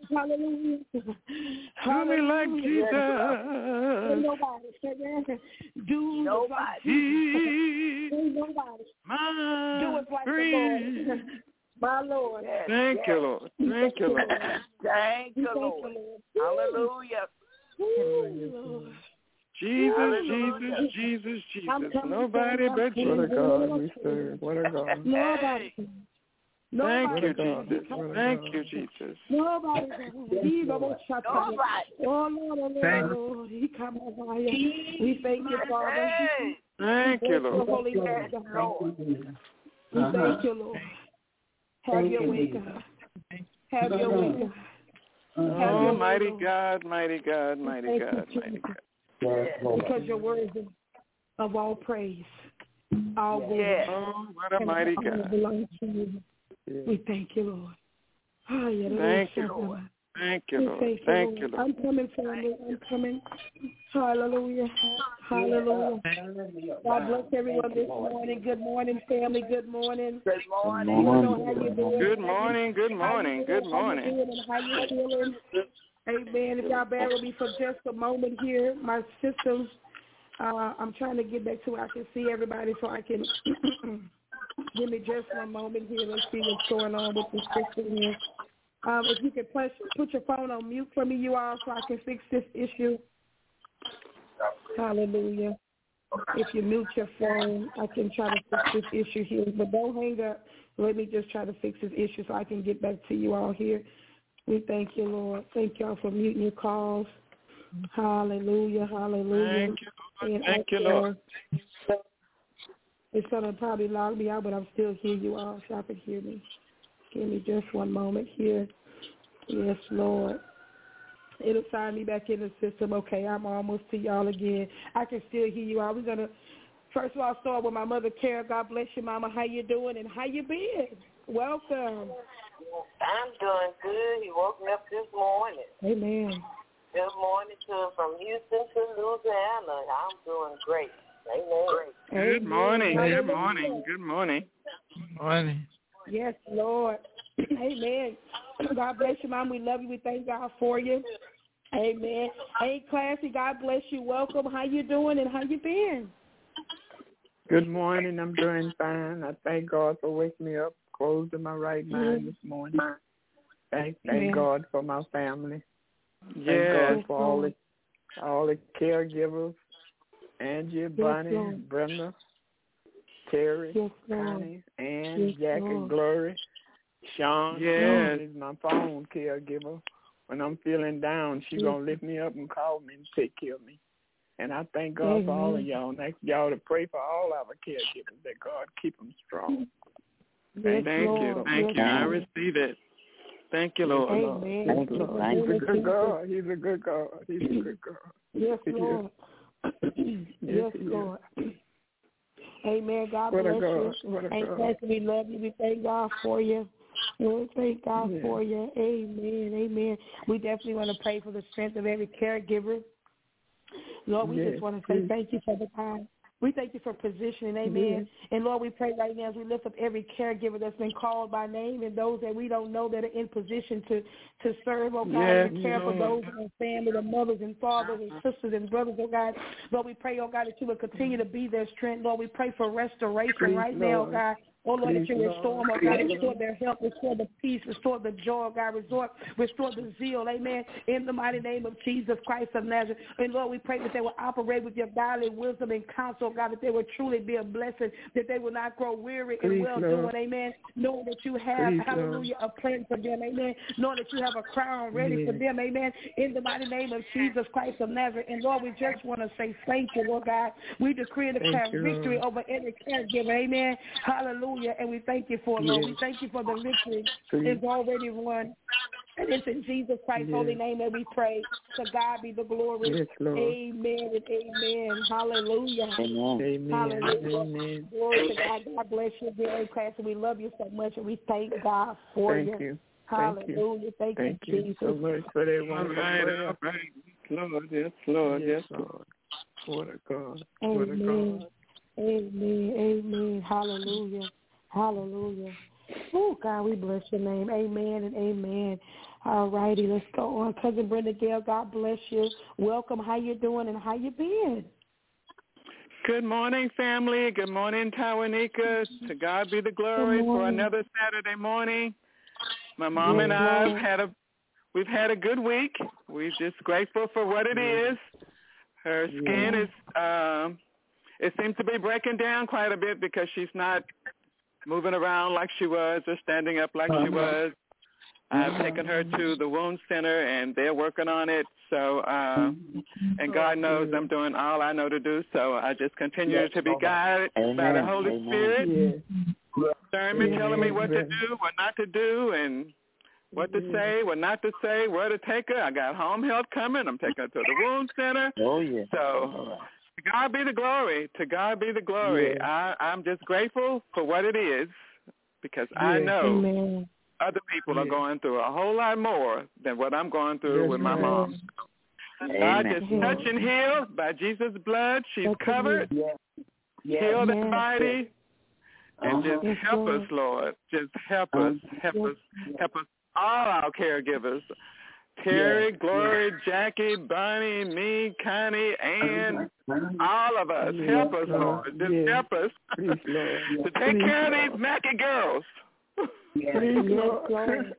Hallelujah. Do me like Jesus. Ain't nobody. Do Nobody. Ain't nobody. My Do it like friend. the Lord. My Lord. Yes, Thank yes. you, Lord. Thank you, Lord. Thank you, Thank Lord. you, Lord. Hallelujah. Ooh, Lord. Jesus, Hallelujah. Jesus, Jesus, I'm Jesus. coming Nobody from but my What a Jesus. God we serve. What a God. Nobody. Hey. Nobody. Thank you, God. Jesus. What a Thank God. you, Jesus. Nobody. He don't shut up. Nobody. Oh, Lord, oh, Lord, Lord. He come over here. We thank you, Father. Hey. Thank you, Bless your Lord. holy name, Yes, God. Lord. We thank you, Lord. Have your way, God. Have your way, God. Have Oh, your way, mighty Lord. God, mighty God, mighty Thank God, you, mighty God. Yes. Because you're worthy of all praise, all glory, Yes. Oh, what a and mighty all honor God. belongs to you. We thank you, Lord. Ah, yeah, that Thank is you, something. Lord. Thank you, We Lord. thank you, Thank Lord. you, Lord. I'm coming, family. I'm coming. Hallelujah. Hallelujah. God bless everyone this morning. Good morning, family. Good morning. Good morning. I don't know how you doing. Good morning, good How you morning, doing, good how you morning. doing, and how you feeling? Amen. If y'all bear with me for just a moment here, my system, uh, I'm trying to get back to where I can see everybody so I can give me just one moment here. Let's see what's going on with the system here. Um, if you could push, put your phone on mute for me, you all, so I can fix this issue. Hallelujah. If you mute your phone, I can try to fix this issue here. But don't hang up. Let me just try to fix this issue so I can get back to you all here. We thank you, Lord. Thank y'all for muting your calls. Hallelujah, hallelujah. Thank you, Lord. And Thank you, also, Lord. it's going to probably log me out, but I'm still here, you all, so y'all can hear me. Give me just one moment here. Yes, Lord. It'll sign me back in the system. Okay, I'm almost to y'all again. I can still hear you all. We're going to, first of all, start with my mother, Kara. God bless you, Mama. How you doing and how you been? Welcome. I'm doing good. He woke me up this morning. Amen. Good morning to from Houston to Louisiana. I'm doing great. Amen. Good morning, Amen. good morning, good morning. Morning. Yes, Lord. Amen. God bless you, Mom. We love you. We thank God for you. Amen. Hey, Classy, God bless you. Welcome. How you doing and how you been? Good morning. I'm doing fine. I thank God for waking me up, closed in my right mind this morning. Thank, thank Yeah. God for my family. Thank Yes. God for all the all the caregivers, Angie, Bonnie, Lord. Brenda, Terry, Yes, Lord. Connie, Ann, Yes, Jackie, Lord. Glory, Sean. Yes. Sean is my phone caregiver. When I'm feeling down, she's Yes. going to lift me up and call me and take care of me. And I thank God Amen. for all of y'all. And ask y'all to pray for all our caregivers, that God keep them strong. Yes, Thank Lord. you, thank Yes, you. I Lord. receive it. Thank you, Lord. Amen. Thank you, Lord. He's a Amen. good God. He's a good God. He's a good God. Yes, He is. Lord. Yes, he is. Lord. Amen. God What a bless God. you. What a And God. Classy, we love you. We thank God for you. We thank God Yeah. for you. Amen. Amen. We definitely want to pray for the strength of every caregiver. Lord, we Yes, just want to say please. thank you for the time. We thank you for positioning, amen. Yes. And Lord, we pray right now as we lift up every caregiver that's been called by name and those that we don't know that are in position to, to serve, oh God, Yes, and care for Lord. those in our family, the mothers and fathers and sisters and brothers, oh God. Lord, we pray, oh God, that you will continue to be their strength. Lord, we pray for restoration Please, right now, oh Lord. God. Oh, Lord, that Please, you restore them, oh Lord. God, Please, restore Lord. their health, restore the peace, restore the joy, oh God, restore, restore the zeal, amen, in the mighty name of Jesus Christ of Nazareth. And Lord, we pray that they will operate with your godly wisdom and counsel, oh God, that they will truly be a blessing, that they will not grow weary in Please, well-doing, Lord. amen, knowing that you have, Please, hallelujah, a plan for them, amen, knowing that you have a crown ready Yes. for them, amen, in the mighty name of Jesus Christ of Nazareth. And Lord, we just want to say thank you, Lord God. We decree and declare Thank you, victory Lord. over every caregiver, amen, hallelujah, and we thank you for it, Lord. Yes. We thank you for the victory Please. is already won. And it's in Jesus Christ's Yes. holy name that we pray. To God be the glory. Yes, Lord. Amen and amen. Hallelujah. Amen. Hallelujah. Amen. Glory to God. God bless you, dear class. We love you so much, and we thank God for Thank you. you. Thank you. Hallelujah. Thank, Thank you, you Jesus. so much for that All wonderful right, prayer. all right. Yes, Lord, yes, Lord, yes, Yes, Lord. Lord. What a God. What a Amen. God. Amen. Amen. Hallelujah. Hallelujah. Oh, God, we bless your name. Amen and amen. All righty, let's go on. Cousin Brenda Gale, God bless you. Welcome. How you doing and how you been? Good morning, family. Good morning, Tawanika. To God be the glory for another Saturday morning. My mom yes, and I have had a we've had a good week. We're just grateful for what it is. Her skin is um, it seems to be breaking down quite a bit because she's not moving around like she was or standing up like she was. I've taken her to the wound center, and they're working on it. So, uh, and God knows I'm doing all I know to do. So I just continue yes, to be guided Amen. by the Holy Amen. Spirit. Yes. Discernment yes. telling me what to do, what not to do, and what to say, what not to say, where to take her. I got home health coming. I'm taking her to the wound center. Oh, yeah. So to God be the glory. To God be the glory. Yeah. I, I'm just grateful for what it is because yeah. I know Amen. other people yeah. are going through a whole lot more than what I'm going through yes, with my mom. God just touch and heal by Jesus' blood. She's That's covered. Yes. Yes. Heal that body. And uh-huh. just help us, Lord. Just help us, help us, help us, all our caregivers. Terry, yes. Glory, yes. Jackie, Bonnie, me, Connie, Ann, all of us. Yes. Help us, Lord. Just yes. help us Please, to take Please, care Lord. of these Mackie girls. Yes. Please, Lord.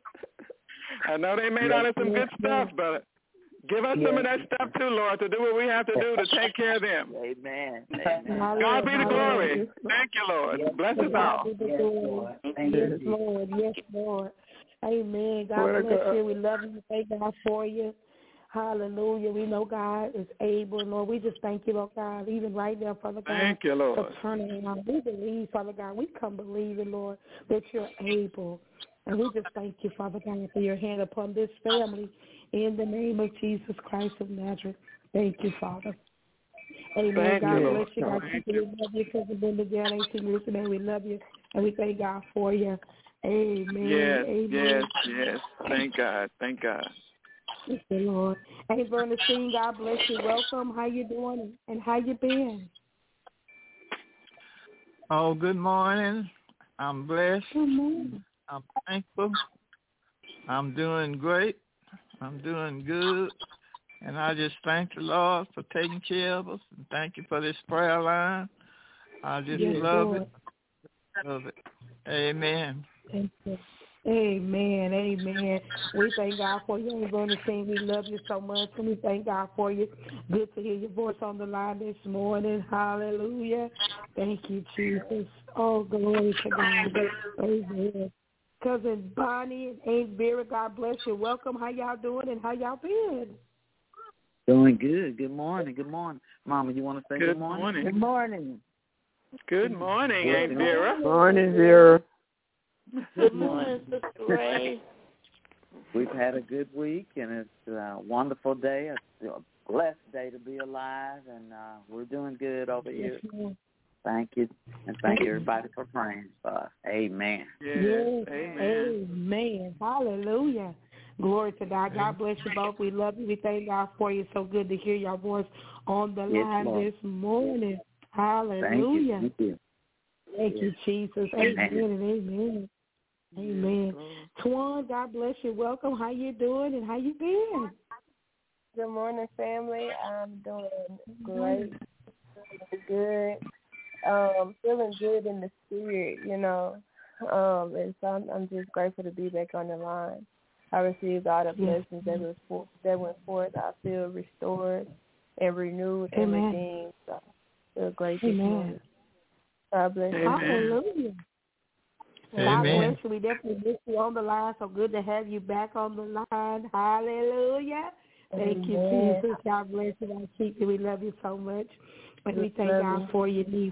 I know they made yes. out of some good stuff, but give us yes. some of that stuff too, Lord, to do what we have to do to take care of them. Amen. Amen. God be the glory. Thank you, Lord. Yes. Bless us all. Yes, Lord. Yes, Lord. Yes, Lord. Amen. God bless God. you. We love you. Thank God for you. Hallelujah. We know God is able. Lord, we just thank you, Lord God, even right now, Father God. Thank you, Lord. For turning around. We believe, Father God. We come believing, Lord, that you're able. And we just thank you, Father God, for your hand upon this family in the name of Jesus Christ of Nazareth. Thank you, Father. Amen. Thank God you, bless you. God keep you. We love you, Cousin Brenda Gale, eighteen years old. We love you. And we thank God for you. Amen. Yes, Amen. yes, yes. Thank God. Thank God. Thank you, Lord. Hey, Bernstein, God bless you. Welcome. How you doing and how you been? Oh, good morning. I'm blessed. Good morning. I'm thankful. I'm doing great. I'm doing good. And I just thank the Lord for taking care of us. And thank you for this prayer line. I just yes, love Lord. it. Love it. Amen. Thank you. Amen. Amen. We thank God for you. We're going to sing. We love you so much. And we thank God for you. Good to hear your voice on the line this morning. Hallelujah. Thank you, Jesus. Oh, glory to God. Amen. Cousin Bonnie and Aunt Vera, God bless you. Welcome. How y'all doing and how y'all been? Doing good. Good morning. Good morning. Mama, you want to say good, good morning? morning? Good morning. Good morning, Aunt Vera. Good morning, Vera. Good morning, Sister Ray. We've had a good week, and it's a wonderful day, a blessed day to be alive, and uh, we're doing good over here. Thank you, and thank everybody for praying for us. Amen. Yes, yes. Amen. Amen. Hallelujah. Glory to God. God bless you both. We love you. We thank God for you. So good to hear your voice on the yes, line Lord. this morning. Hallelujah. Thank you. Thank you, Jesus. Amen and amen. Amen. Twan, God bless you. Welcome. How you doing and how you been? Good morning, family. I'm doing great. Good. Um, feeling good in the spirit, you know. Um, and so I'm, I'm just grateful to be back on the line. I received all the blessings that was for, that went forth. I feel restored and renewed and Amen. redeemed. So I feel great this Amen. morning. God bless you. Hallelujah. Amen. God bless you. We definitely miss you on the line. So good to have you back on the line. Hallelujah. Thank Amen. you, Jesus. God bless you. God keep you. We love you so much. And we thank God for you, niece.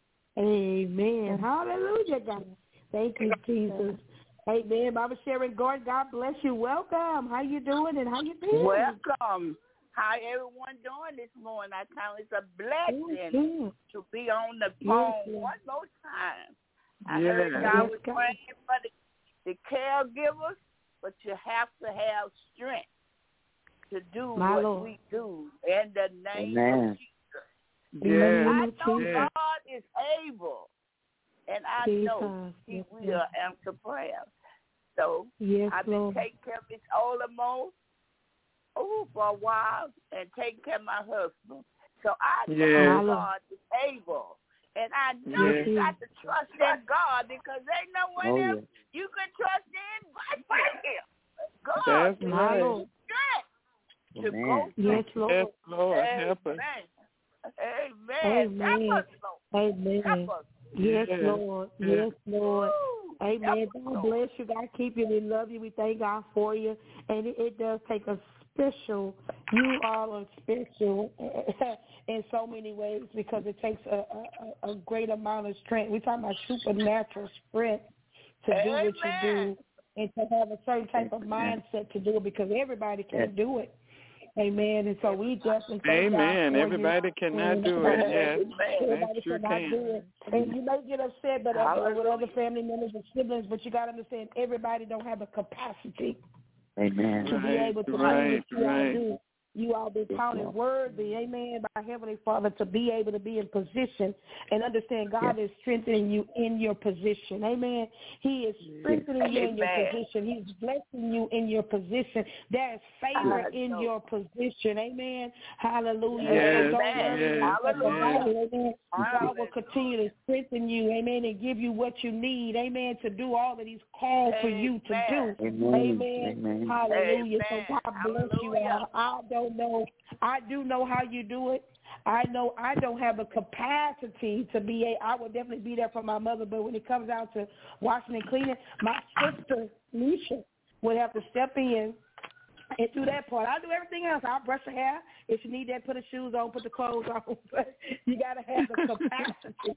Amen. Hallelujah, God. Thank you, Jesus. Amen. Baba Sharon Gordon, God bless you. Welcome. How you doing and how you been? Welcome. How everyone doing this morning? I count it's a blessing yes, to be on the phone yes, one more time. I yes. heard y'all was praying for the, the caregivers, but you have to have strength to do My what Lord. we do in the name Amen. of Jesus. Yes. I know yes. God is able, and I Jesus. know He yes, will answer prayers. So yes, I've been Lord. taking care of Miss Olamo oh, for a while and taking care of my husband. So I know Yes. God is able. And I know Yes. you got to trust in God because ain't no one Oh, else you can trust in but Him. God That's gives right. you strength to Amen. go Yes, through. Lord. Yes, Lord, help us. Amen. Amen. Amen. Help us, Lord. Amen. Help us. Yes, Yes. Lord. Yes. Yes, Lord. Woo. Amen. Help us, God Lord. bless you. God keep you. We love you. We thank God for you. And it, it does take a special, you all are special in so many ways because it takes a, a, a great amount of strength. We're talking about supernatural strength to do what you do and to have a certain type of mindset to do it because everybody can't do it. Amen. And so we definitely thank Amen. God for Everybody you. cannot do it. Yes. Everybody They sure cannot can. do it. And you may get upset but uh, with other family members and siblings, but you got to understand everybody don't have the capacity Amen. to be Right, able to right, do what you all right. do. You all been counted worthy, amen, by Heavenly Father to be able to be in position and understand God is strengthening you in your position, amen. He is strengthening you in your position. He's blessing you in your position. There is favor in your position, amen. Hallelujah. Yes, So don't worry yes, about it, amen. Hallelujah. God will continue to strengthen you, amen, and give you what you need, amen, to do all that He's called for you to do. Amen. Amen. Amen. Hallelujah. Amen. So God bless you all. I don't know. I do know how you do it. I know I don't have a capacity to be a, I would definitely be there for my mother, but when it comes down to washing and cleaning, my sister, Nisha, would have to step in and do that part. I'll do everything else. I'll brush her hair. If you need that, put the shoes on, put the clothes on. But you got to have the capacity.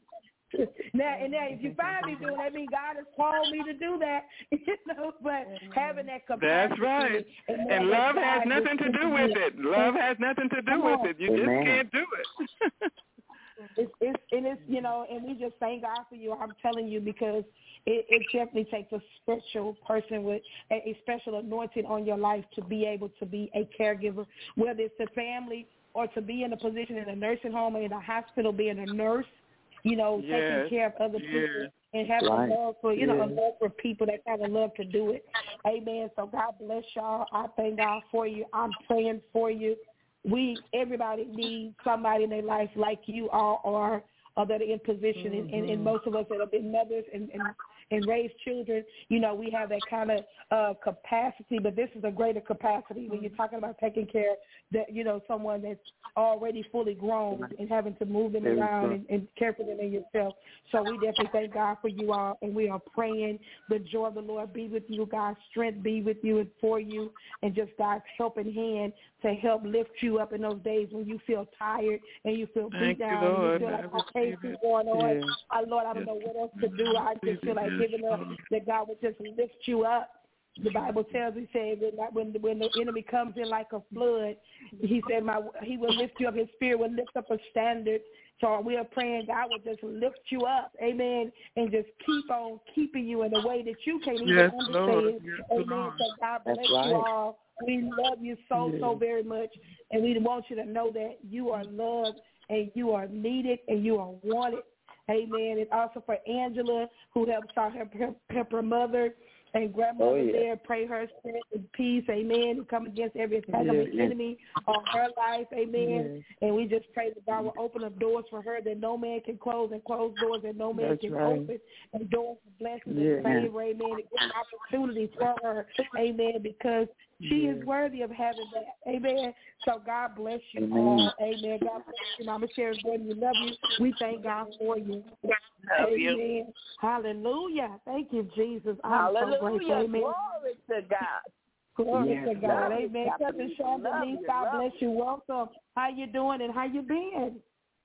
Now, and now, if you find me doing that, means God has called me to do that, you know, but having that capacity. That's right. And, and love has nothing to do with it. Love has nothing to do with it. You Amen. just can't do it. It's, it's, and it's, you know, and we just thank God for you. I'm telling you because it, it definitely takes a special person with a, a special anointing on your life to be able to be a caregiver, whether it's the family or to be in a position in a nursing home or in a hospital, being a nurse. You know, yes. taking care of other people yes. and having right. a love for, you know, yes. a love for people that kind of love to do it. Amen. So God bless y'all. I thank God for you. I'm praying for you. We, everybody needs somebody in their life like you all are, uh, that are in position. Mm-hmm. and, and, and most of us that have been mothers and, and, and raised children, you know, we have that kind of uh, capacity, but this is a greater capacity when you're talking about taking care of, that, you know, someone that's already fully grown and having to move them around and, and care for them and yourself. So we definitely thank God for you all, and we are praying the joy of the Lord be with you, God's strength be with you and for you, and just God's helping hand to help lift you up in those days when you feel tired and you feel beat down you, and you feel like, I can't keep going on. Yes. Oh, Lord, I don't yes. know what else to do. I just feel like giving up, that God would just lift you up. The Bible tells, he said, when, when, when the enemy comes in like a flood, he said, my, he will lift you up. His spirit will lift up a standard. So we are praying God will just lift you up, amen, and just keep on keeping you in a way that you can't even yes, understand. Lord. Yes, amen. Lord. So God bless That's right. you all. We love you so, yes. so very much, and we want you to know that you are loved and you are needed and you are wanted. Amen. And also for Angela, who helps out her, her, her mother and grandmother oh, yeah. there. Pray her strength and peace. Amen. And come against every attack yes. of the enemy on her life. Amen. Yes. And we just pray that God will open up doors for her that no man can close and close doors that no man That's can right. open, and doors of blessings yes. and favor. Amen. And good opportunities for her. Amen. Because she yes. is worthy of having that. Amen. So God bless you Amen. all. Amen. God bless you. Mama Sherry Gordon, we love you. We thank God for you. Love Amen. you. Hallelujah. Thank you, Jesus. I'm Hallelujah. so grateful. Amen. Glory to God. Glory yes. to God. Love Amen. you. Cousin Sean Love Denise, you. God Love bless you. Welcome. How you doing and how you been?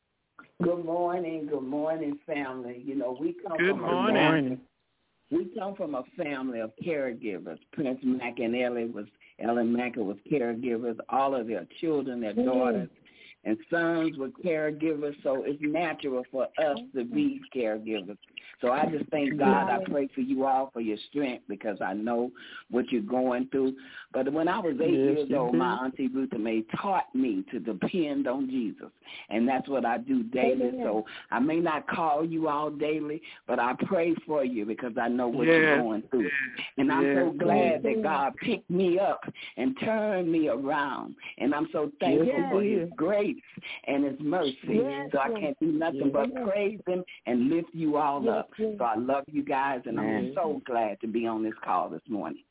Good morning, good morning, family. You know, we come Good from morning. a family. We come from a family of caregivers. Prince Mac and Ellie was Ellen Mack was caregivers. All of their children, their Mm. daughters, and sons were caregivers, so it's natural for us to be caregivers. So I just thank God. I pray for you all for your strength because I know what you're going through. But when I was eight yes, years old, my Auntie Ruth May taught me to depend on Jesus, and that's what I do daily. Amen. So I may not call you all daily, but I pray for you because I know what yes. you're going through. And I'm yes. so glad that God picked me up and turned me around, and I'm so thankful yes. for His grace and His mercy. Yes. So I can't do nothing yes. but praise Him and lift you all yes. up. So I love you guys, and Amen. I'm so glad to be on this call this morning.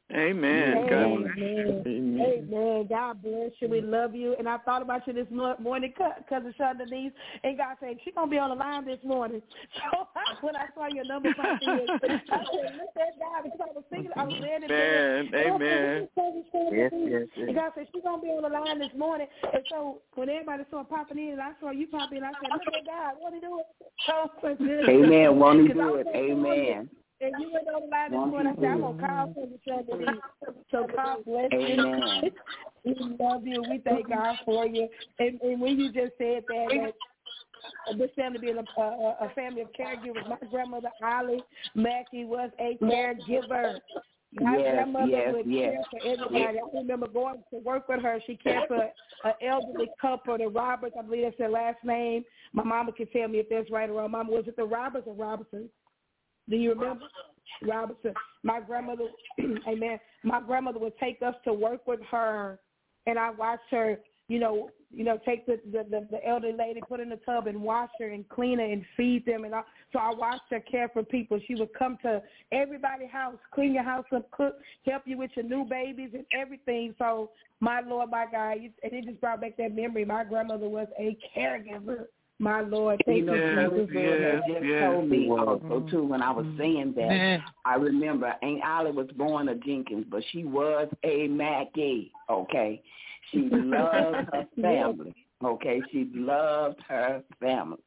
Amen. Amen. God. Amen. Amen. God bless you. We love you. And I thought about you this morning, cousin Sean Denise, and God said she's gonna be on the line this morning. So when I saw your number pop in, I said, "Look at God," because I was thinking, I was laying in bed. Amen. Yes, yes, yes. And God said she's gonna be on the line this morning. And so when everybody saw popping in, and I saw you pop in, I said, "Look at God, what He doing?" So good. Amen. Won't He do it? Amen. And you went on the line this morning. I said, I'm going to call somebody. So God bless you. We love you. We thank God for you. And, and when you just said that, that this family being a, a, a family of caregivers, my grandmother, Ollie Mackey, was a caregiver. My yes, grandmother yes, would yes. care for everybody. I remember going to work with her. She cared for an elderly couple, the Roberts. I believe that's their last name. My mama can tell me if that's right or wrong. Mama, was it the Roberts or Robertson? Do you remember? Robertson. My grandmother, amen, my grandmother would take us to work with her, and I watched her, you know, you know, take the, the, the, the elderly lady, put her in the tub and wash her and clean her and feed them. And I, so I watched her care for people. She would come to everybody's house, clean your house up, cook, help you with your new babies and everything. So my Lord, my God, and it just brought back that memory. My grandmother was a caregiver. My Lord, thank you know, you. Yes, yes, just yes. told me also too when I was saying that. Yeah. I remember Aunt Ollie was born a Jenkins, but she was a Mackey. Okay, she loved her family. Okay, she loved her family.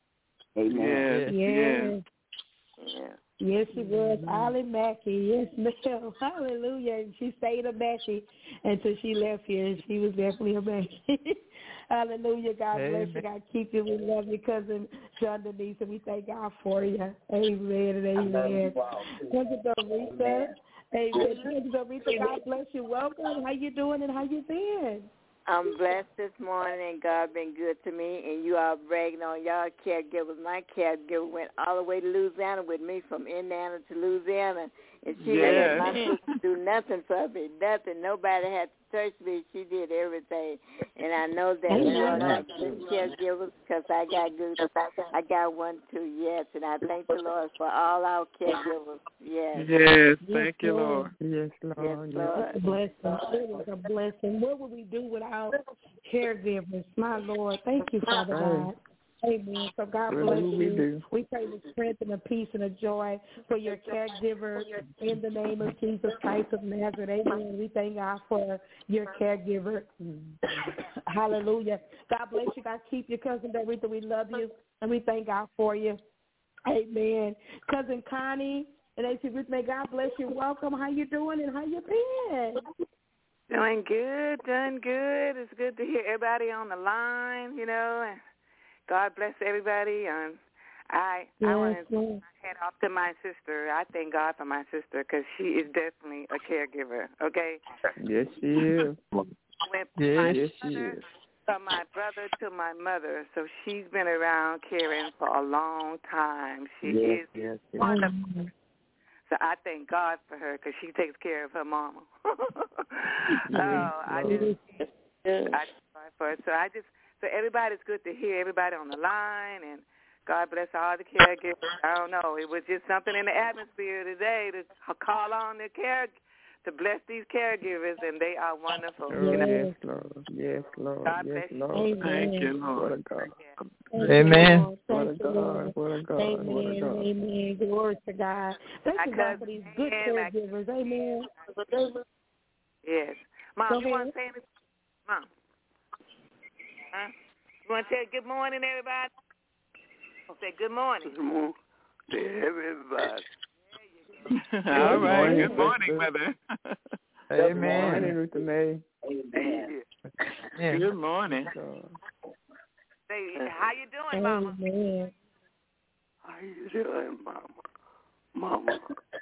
Amen. Yes, yes. yes. Yes, she was. Ollie Mackey. Yes, ma'am. Hallelujah. And she stayed a Mackey until she left here, and she was definitely a Mackey. Hallelujah. God Amen. Bless you. God keep you. We love you, cousin Sean Denise, and we thank God for you. Amen and amen. Cousin Dorita. Amen. Cousin Dorita, God bless you. Welcome. How you doing and how you been? I'm blessed this morning, and God been good to me, and you are bragging on y'all caregivers. My caregiver went all the way to Louisiana with me from Indiana to Louisiana, and she yeah. didn't my sister do nothing for me, nothing. Nobody had to touch me. She did everything, and I know that you all got good caregivers because I got good. I got one too, yes, and I thank the Lord for all our caregivers. Yes. Yes, thank you, Lord. Yes, Lord. Yes, Lord. It's a blessing. It is a blessing. What would we do without caregivers? My Lord, thank you, Father God. Amen. So God bless you. We pray the strength and the peace and the joy for your caregiver in the name of Jesus Christ of Nazareth. Amen. We thank God for your caregiver. Hallelujah. God bless you. God keep you, cousin Dorita. We love you, and we thank God for you. Amen. Cousin Connie and A C Ruth, may God bless you. Welcome. How you doing and how you been? Doing good, doing good. It's good to hear everybody on the line, you know, and God bless everybody. Um, I yes, I want to yes. head off to my sister. I thank God for my sister because she is definitely a caregiver, okay? Yes, she is. With yes, my yes she mother, is. From my brother to my mother, so she's been around caring for a long time. She yes, is yes, yes. wonderful. So I thank God for her because she takes care of her mama. yes, oh, I just, I just for her. So I just, so everybody's good to hear everybody on the line, and God bless all the caregivers. I don't know, it was just something in the atmosphere today to call on the care, to bless these caregivers, and they are wonderful. Oh, you know? Yes, Lord. Yes, Lord. God yes, bless Lord. you. Thank you, Lord. What a God. Amen. What a God. What a God. Amen. What a God. Amen. Glory to God. Thank you, God, for these good caregivers. Amen. Yes. Mom, you want to say anything? Mom. Huh? You want to say good morning, everybody? Say good morning. Good morning to everybody. All right. Good morning, Mother. Amen. Good morning, Ruth May. Amen. Good morning. How you doing, Mama? Amen. How you doing, Mama? Mama.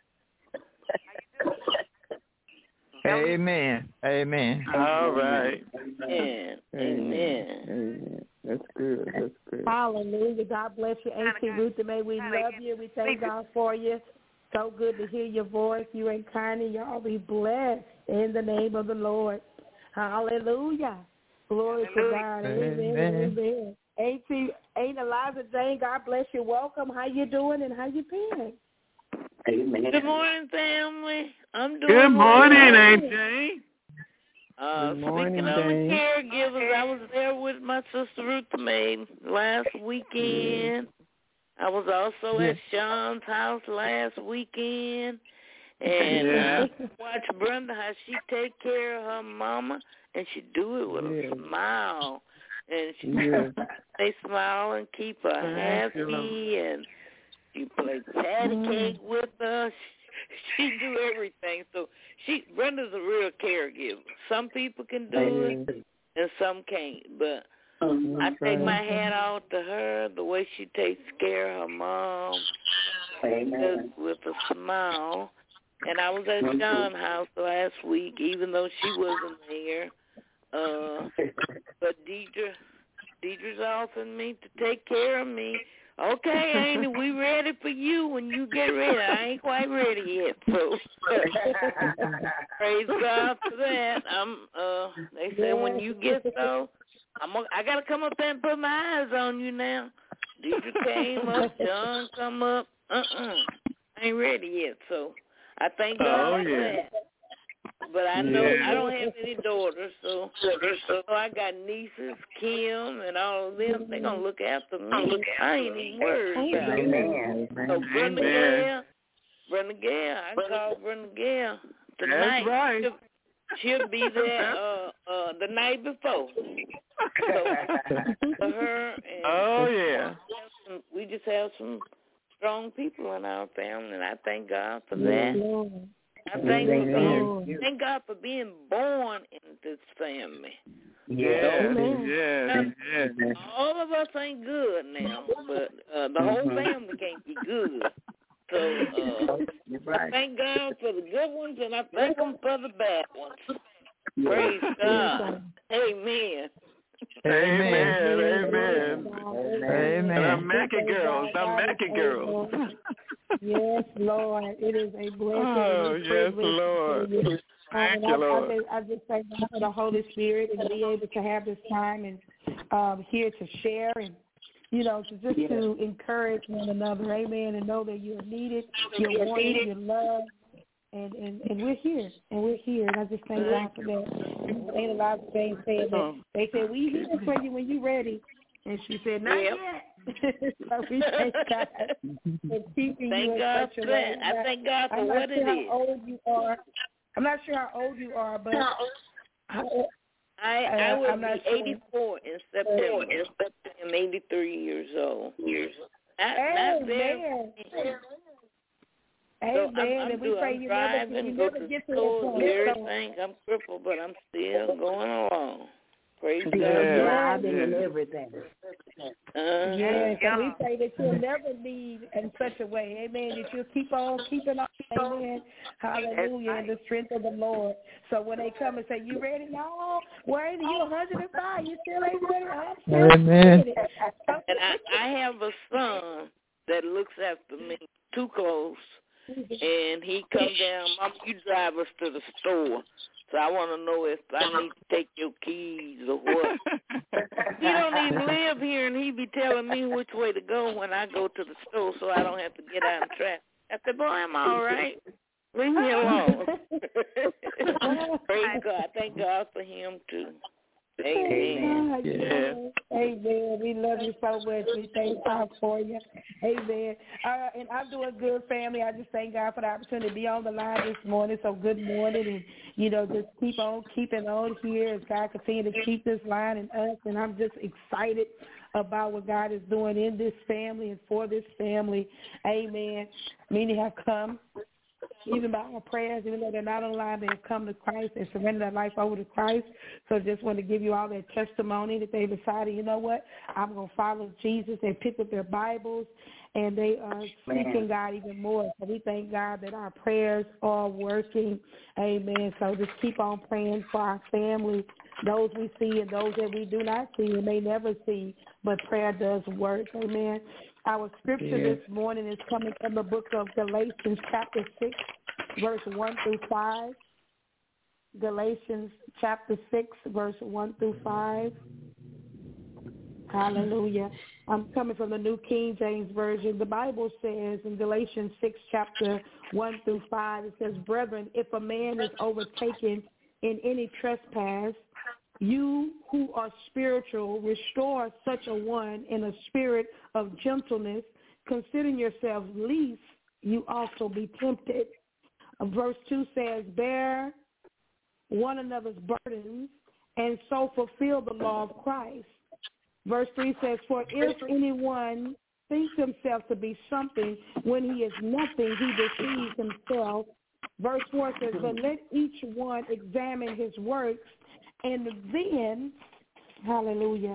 Amen. Amen. All right. Amen. Amen. That's good. That's good. Hallelujah. God bless you, Auntie Ruth. May we love you. We thank God for you. So good to hear your voice. You and Connie, y'all be blessed in the name of the Lord. Hallelujah. Glory to God. Amen. Amen. Amen. Auntie, Aunt Eliza Jane, God bless you. Welcome. How you doing and how you been? Amen. Good morning, family. I'm doing Good morning, well. Aunt Jane. Uh, Good morning, speaking of the Jane. caregivers, I was there with my sister Ruth May last weekend. I was also Yeah. at Sean's house last weekend. And Yeah. uh, watch Brenda, how she take care of her mama, and she do it with Yeah. a smile. And she Yeah. they smile and keep her Thank you, happy, and she play patty cake with her. She do everything. So she Brenda's a real caregiver. Some people can do it, and some can't. But I take my hat off to her, the way she takes care of her mom, does with a smile. And I was at Sean's house last week, even though she wasn't there. Uh, but Deidre, Deidre's offering me to take care of me. Okay, Auntie, we ready for you when you get ready. I ain't quite ready yet, so praise God for that. I'm. Uh, they say when you get so, I'm. A, I gotta come up there and put my eyes on you now. Deidre came up, John come up. Uh uh I ain't ready yet, so I thank God Oh, for yeah. that. But I know Yeah. I don't have any daughters, so so I got nieces, Kim, and all of them. They're going to look after me. I ain't even worried about it. Amen. So Brenda Amen. Gale, Brenda Gale, I called Brenda Gale tonight. That's right. She'll, she'll be there uh, uh, the night before. So for her and Oh, yeah. we just have some strong people in our family, and I thank God for that. I thank, for being, thank God for being born in this family. Yes, So, yes, yes. all of us ain't good now, but uh, the whole family can't be good. So uh, I thank God for the good ones, and I thank Him for the bad ones. Praise God. Amen. Amen, amen. Amen. And I'm Mackie girls. I'm Mackie girls. Yes, Lord. It is a blessing. Oh, and a yes, privilege Lord. to you. Thank Um, you, I, Lord. I, just, I just thank God for the Holy Spirit and be able to have this time and um, here to share and, you know, to just Yeah. to encourage one another. Amen. And know that you're needed, you're wanted, you're loved. And, and, and we're here, and we're here, and I just thank God for that. Ain't a lot of things said that they said, we here for you when you're ready. And she said, not Yep. yet. So we thank God for keeping Thank you in God such a for way. that. I thank God for I'm what not sure it is. how old you are. I'm not sure how old you are, but how, I uh, I will I'm not be sure. eighty-four in September. I'm eighty-three years old. Not, Amen. not very. Amen. So I'm, I'm, and we doing, pray I'm you driving, never, you go never to get to school, that point. do So, everything. I'm crippled, but I'm still going along. Praise God. Yeah. Driving and everything. Uh-huh. yeah, so we pray that you'll never leave in such a way, amen, that you'll keep on keeping on, amen, hallelujah, in the strength of the Lord. So when they come and say, you ready? No, wait, you one hundred five, you still ain't ready? I'm still Amen. ready. And I, I have a son that looks after me too close, and he come down, Mom, you drive us to the store. So I want to know if I need to take your keys or what. He don't even live here, and he be telling me which way to go when I go to the store so I don't have to get out in traffic. I said, boy, I'm all right. Leave me alone. Praise God. Thank God for him, too. Amen. Yeah. Amen. We love you so much. We thank God for you. Amen. Uh, and I'm doing good, family. I just thank God for the opportunity to be on the line this morning. So good morning. And, you know, just keep on keeping on here as God continue to keep this line and us. And I'm just excited about what God is doing in this family and for this family. Amen. Many have come. even by our prayers, even though they're not online, they have come to Christ and surrender their life over to Christ. So just want to give you all their testimony that they decided, you know what, I'm going to follow Jesus. They pick up their Bibles, and they are seeking God even more. So we thank God that our prayers are working. Amen. So just keep on praying for our family, those we see and those that we do not see and may never see, but prayer does work. Amen. Our scripture Yeah. this morning is coming from the book of Galatians chapter six, verse one through five. Galatians chapter six, verse one through five. Hallelujah. I'm coming from the New King James Version. The Bible says in Galatians six, chapter one through five, it says, Brethren, if a man is overtaken in any trespass, you who are spiritual, restore such a one in a spirit of gentleness, considering yourselves, lest you also be tempted. Verse two says, bear one another's burdens, and so fulfill the law of Christ. Verse three says, for if anyone thinks himself to be something when he is nothing, he deceives himself. Verse four says, but let each one examine his works, and then, hallelujah,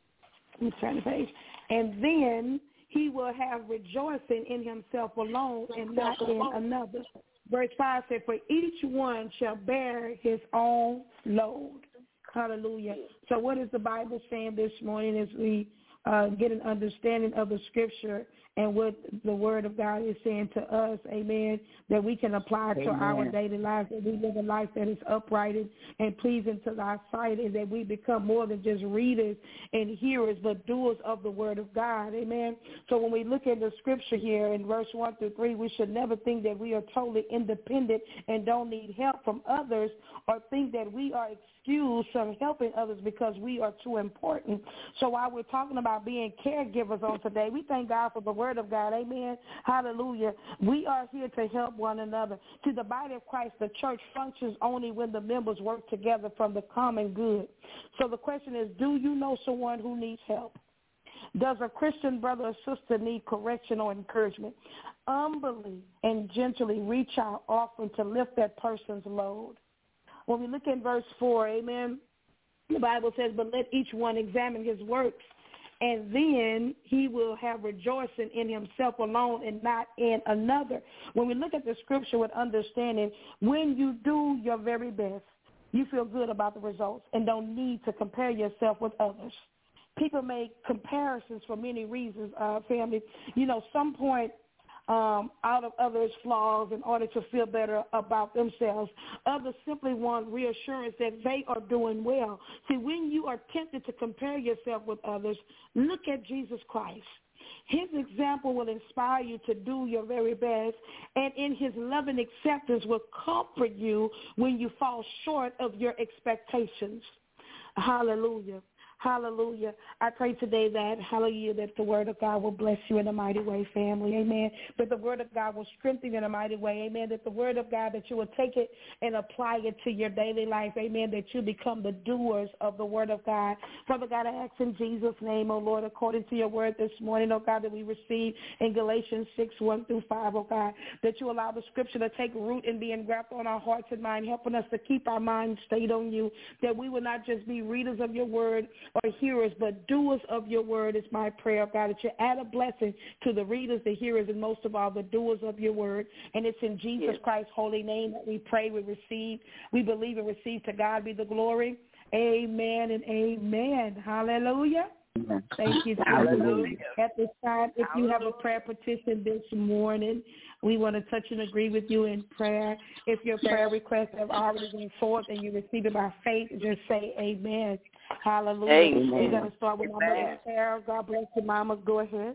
let me turn the page, and then he will have rejoicing in himself alone and not in another. Verse five says, for each one shall bear his own load. Hallelujah. So what is the Bible saying this morning as we uh, get an understanding of the scripture and what the word of God is saying to us, amen, that we can apply to our daily lives, that we live a life that is upright and, and pleasing to our sight, and that we become more than just readers and hearers, but doers of the word of God, amen. So when we look at the scripture here in verse one through three, we should never think that we are totally independent and don't need help from others, or think that we are excused from helping others because we are too important. So while we're talking about being caregivers on today, we thank God for the word of God. Amen. Hallelujah. We are here to help one another. To the body of Christ, the church functions only when the members work together from the common good. So the question is, do you know someone who needs help? Does a Christian brother or sister need correction or encouragement? Humbly and gently reach out, offering to lift that person's load. When we look at verse four, amen, the Bible says, but let each one examine his works, and then he will have rejoicing in himself alone and not in another. When we look at the scripture with understanding, when you do your very best, you feel good about the results and don't need to compare yourself with others. People make comparisons for many reasons, uh, family. You know, some point um, out of others' flaws in order to feel better about themselves. Others simply want reassurance that they are doing well. See, when you are tempted to compare yourself with others, look at Jesus Christ. His example will inspire you to do your very best, and in his loving acceptance will comfort you when you fall short of your expectations. Hallelujah. Hallelujah. I pray today that, hallelujah, that the word of God will bless you in a mighty way, family. Amen. That the word of God will strengthen you in a mighty way. Amen. That the word of God, that you will take it and apply it to your daily life. Amen. That you become the doers of the word of God. Father God, I ask in Jesus' name, oh Lord, according to your word this morning, oh God, that we receive in Galatians six, one through five, oh God, that you allow the scripture to take root and be engraft on our hearts and mind, helping us to keep our minds stayed on you, that we will not just be readers of your word or hearers, but doers of your word is my prayer, God, that you add a blessing to the readers, the hearers, and most of all, the doers of your word. And it's in Jesus yes. Christ's holy name that we pray, we receive, we believe and receive. To God be the glory. Amen and amen. Hallelujah. Amen. Thank you. Hallelujah. At this time, if you have a prayer petition this morning, we want to touch and agree with you in prayer. If your prayer requests have already been forth and you receive it by faith, just say amen. Hallelujah. Amen. We're going to start with my mother, Sarah. God bless you, Mama. Go ahead.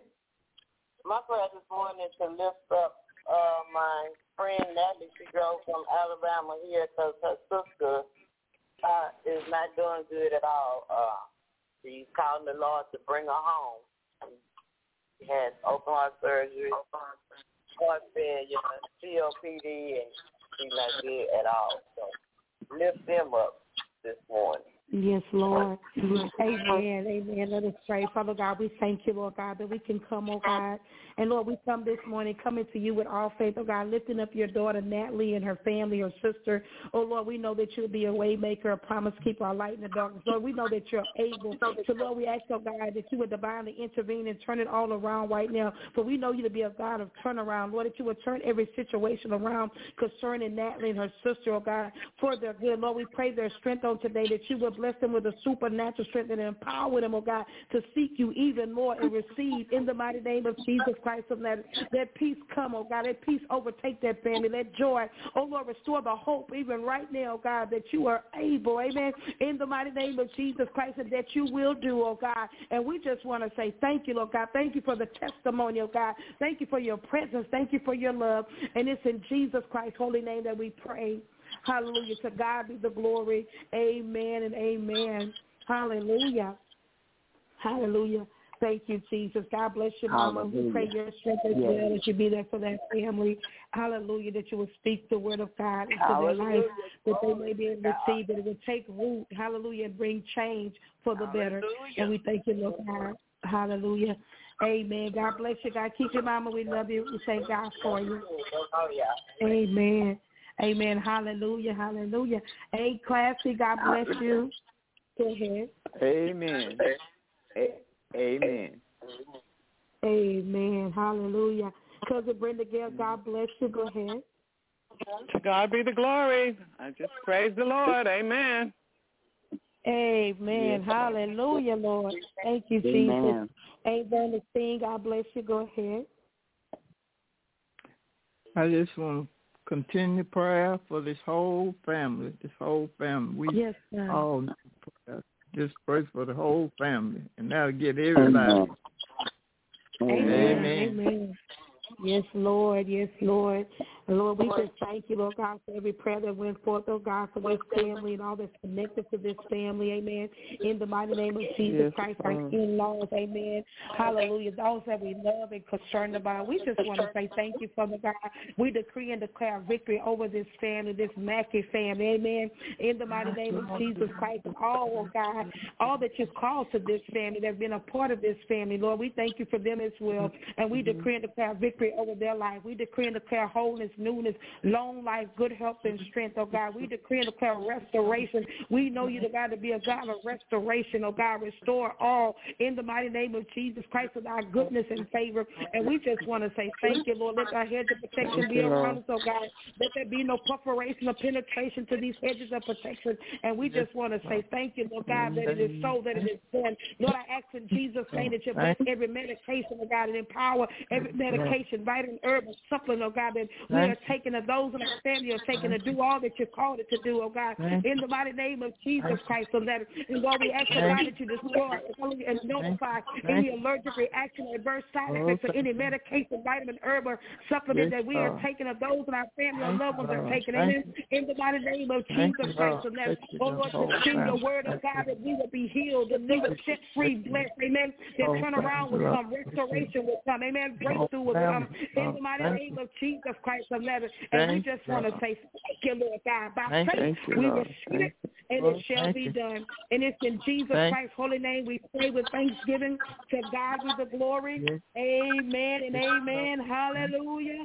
My prayer this morning is to lift up uh, my friend Natalie. She drove from Alabama here because her sister uh, is not doing good at all. Uh, she's calling the Lord to bring her home. She had open heart surgery, heart failure, C O P D, and she's not good at all. So lift them up this morning. Yes, Lord. Amen. Amen. Let us pray. Father God, we thank you, Lord God, that we can come, oh God. And Lord, we come this morning coming to you with all faith, oh God, lifting up your daughter Natalie and her family, her sister. Oh Lord, we know that you'll be a way maker, a promise keeper, a light in the darkness. Lord, we know that you're able. So Lord, we ask, oh God, that you would divinely intervene and turn it all around right now. For we know you to be a God of turnaround. Lord, that you would turn every situation around concerning Natalie and her sister, oh God, for their good. Lord, we pray their strength on today, that you would bless them with a supernatural strength and empower them, oh God, to seek you even more and receive in the mighty name of Jesus Christ of Nazareth. Let peace come, oh God. Let peace overtake that family. Let joy, oh Lord, restore the hope even right now, oh God, that you are able, amen, in the mighty name of Jesus Christ, and that you will do, oh God. And we just want to say thank you, Lord God. Thank you for the testimony, oh God. Thank you for your presence. Thank you for your love. And it's in Jesus Christ's holy name that we pray. Hallelujah. To God be the glory. Amen and amen. Hallelujah. Hallelujah. Thank you, Jesus. God bless you, Mama. Hallelujah. We pray your strength as Yes. well, that you be there for that family. Hallelujah. That you will speak the word of God into Hallelujah. their life, that they may be able to see that it will take root. Hallelujah. And bring change for the better. And we thank you, Lord God. Hallelujah. Amen. God bless you. God keep you, Mama. We love you. We thank God for you. Amen. Amen. Hallelujah. Hallelujah. Hey, Classy, God bless you. Go ahead. Amen. A- Amen. Amen. Hallelujah. Cousin Brenda Gale, God bless you. Go ahead. To God be the glory. I just praise the Lord. Amen. Amen. Yes. Hallelujah, Lord. Thank you, Amen. Jesus. Amen. The thing, God bless you. Go ahead. I just want to continue prayer for this whole family, this whole family. We yes, sir. all need prayer. Just pray for the whole family, and that'll get everybody. Amen. Amen. Amen. Yes, Lord. Yes, Lord. And Lord, we just thank you, Lord God, for every prayer that went forth, oh God, for this family and all that's connected to this family. Amen. In the mighty name of Jesus Yes, Christ, our Lord. in-laws. Amen. Hallelujah. Those that we love and concerned about. We just want to say thank you, Father God. We decree and declare victory over this family, this Mackey family. Amen. In the mighty name of Jesus Christ, and all, oh God, all that you've called to this family that have been a part of this family, Lord, we thank you for them as well. And we decree and declare victory over their life. We decree and declare wholeness, newness, long life, good health, and strength, oh God. We decree and declare restoration. We know you, the God, to be a God of restoration, oh God. Restore all in the mighty name of Jesus Christ with our goodness and favor. And we just want to say thank you, Lord. Let our hedge of protection be around us, oh God. Let there be no perforation or penetration to these hedges of protection. And we just want to say thank you, Lord God, that it is so, that it is done. Lord, I ask in Jesus' name that you bless every medication, oh God, and empower every medication, vitamin, herb, and supplement, oh God, that we are taking, of those in our family are taking to do all that you called it to do, oh God, in the mighty name of Jesus Christ. So that, and Lord, we ask, oh God, that you destroy and notify any allergic reaction, adverse side effects, or any medication, vitamin, herb, or supplement that we are taking, of those in our family or loved ones are taking, amen, in the mighty name of Jesus Christ. So that, oh Lord, to sing the word of God, that we will be healed, delivered, set free, blessed, amen, that turnaround will come, restoration will come, amen, breakthrough will come, in the mighty name of Jesus Christ of Nazareth. And we just want to say thank you, Lord God. By faith, we receive it, and it shall be done. And it's in Jesus Christ's holy name we pray with thanksgiving. To God be the glory. Amen and amen. Hallelujah.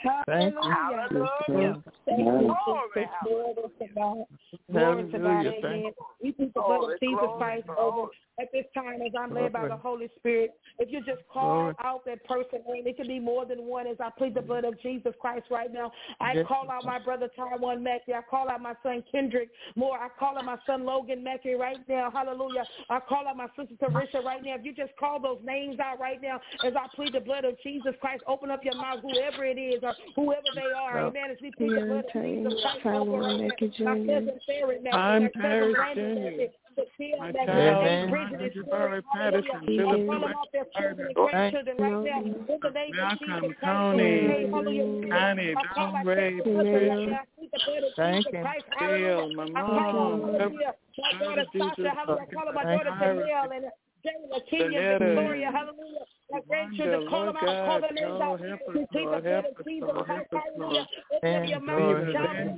Hallelujah. Thank you, Jesus. Glory to God. Glory to God. Amen. We plead the blood of Jesus Christ over at this time as I'm led by the Holy Spirit. If you just call out that person name, it can be more than one. As I plead the blood of Jesus Christ right now, I call out my brother Taiwan Mackey. I call out my son Kendrick Moore. I call out my son Logan Mackey right now. Hallelujah. I call out my sister Tarisha right now. If you just call those names out right now, as I plead the blood of Jesus Christ, open up your mouth, whoever it is or whoever they are. Amen. As we plead the blood of Jesus Christ over right now. My cousin Sarah Mackey, my cousin Brandon Mackey, my child, Bridget is Patterson, I call them out their children and grandchildren right now. In the name of Jesus Christ, Tony, Connie, Don Ray, thank you, Bill, my mom, my daughter Sasha, hallelujah, I call my daughter Janelle and Jayla, Kenya, Victoria, hallelujah. My grandchildren, call them out, call their names out. We plead the blood of Jesus Christ, hallelujah. of your mouth.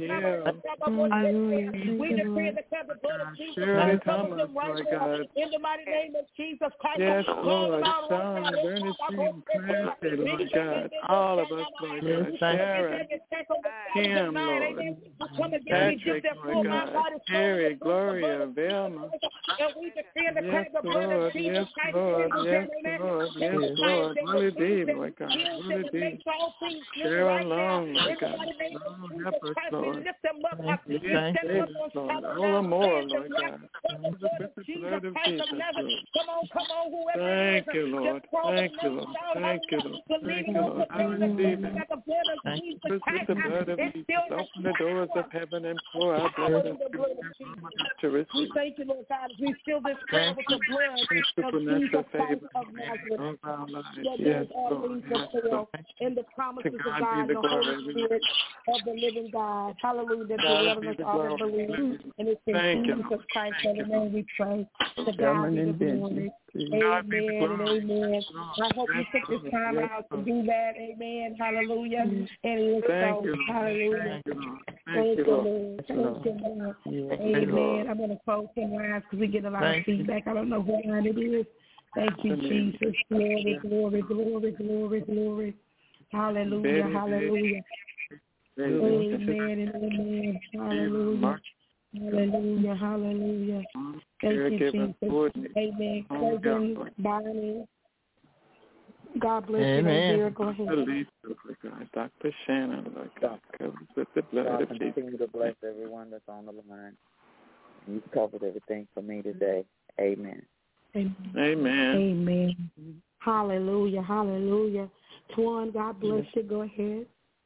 We decree the cover blood of Jesus Christ covers them right now. In the mighty name of Jesus Christ. Yes, Lord. Son, Bernie, Lord God. All of us, Lord God. Sarah, Kim, Lord. Patrick, Lord God. Harry, Gloria, Velma. Yes, Lord. Yes, Lord. Yes, Lord. Yes, Lord. Really deep, Lord God. Really deep. Cheryl Long, Lord God. Long, help us, Lord. Yes, Lord. All the more, Lord God. With the blood of Jesus, Lord. Come on, come on, whoever. Thank you, Lord. Thank you, Lord. Thank you, Lord. Thank you, Lord. I receive it. With the blood of Jesus, open the doors of heaven and pour out blessings to receive. We thank you, Lord God, as we fill this prayer with the blood of Jesus Christ of Nazareth. Yes, Lord. In the promises of God, the Holy Spirit of the living God. Hallelujah. That the Lord us all that believe. And it's in Jesus Christ for the name we pray. To God be the glory. Amen and amen. I hope you took this time out to do that. Amen. Hallelujah. And it is so. Hallelujah. Thank you, Lord. Thank you, Lord. Amen. I'm going to close in lines because we get a lot of feedback. I don't know what line it is. Thank you, Jesus. Glory, glory, glory, glory, glory. Hallelujah. Hallelujah. Amen and amen. Hallelujah. Hallelujah, hallelujah. Thank you, Jesus. Amen. Cousin Bonnie. God bless you, dear. Go ahead. Doctor Shannon, Lord God, covers with the blood God, of Jesus. Continue to bless everyone that's on the line. You've covered everything for me today. Amen. Amen. Amen. Amen. Hallelujah, hallelujah. Twan, God bless you. Go ahead.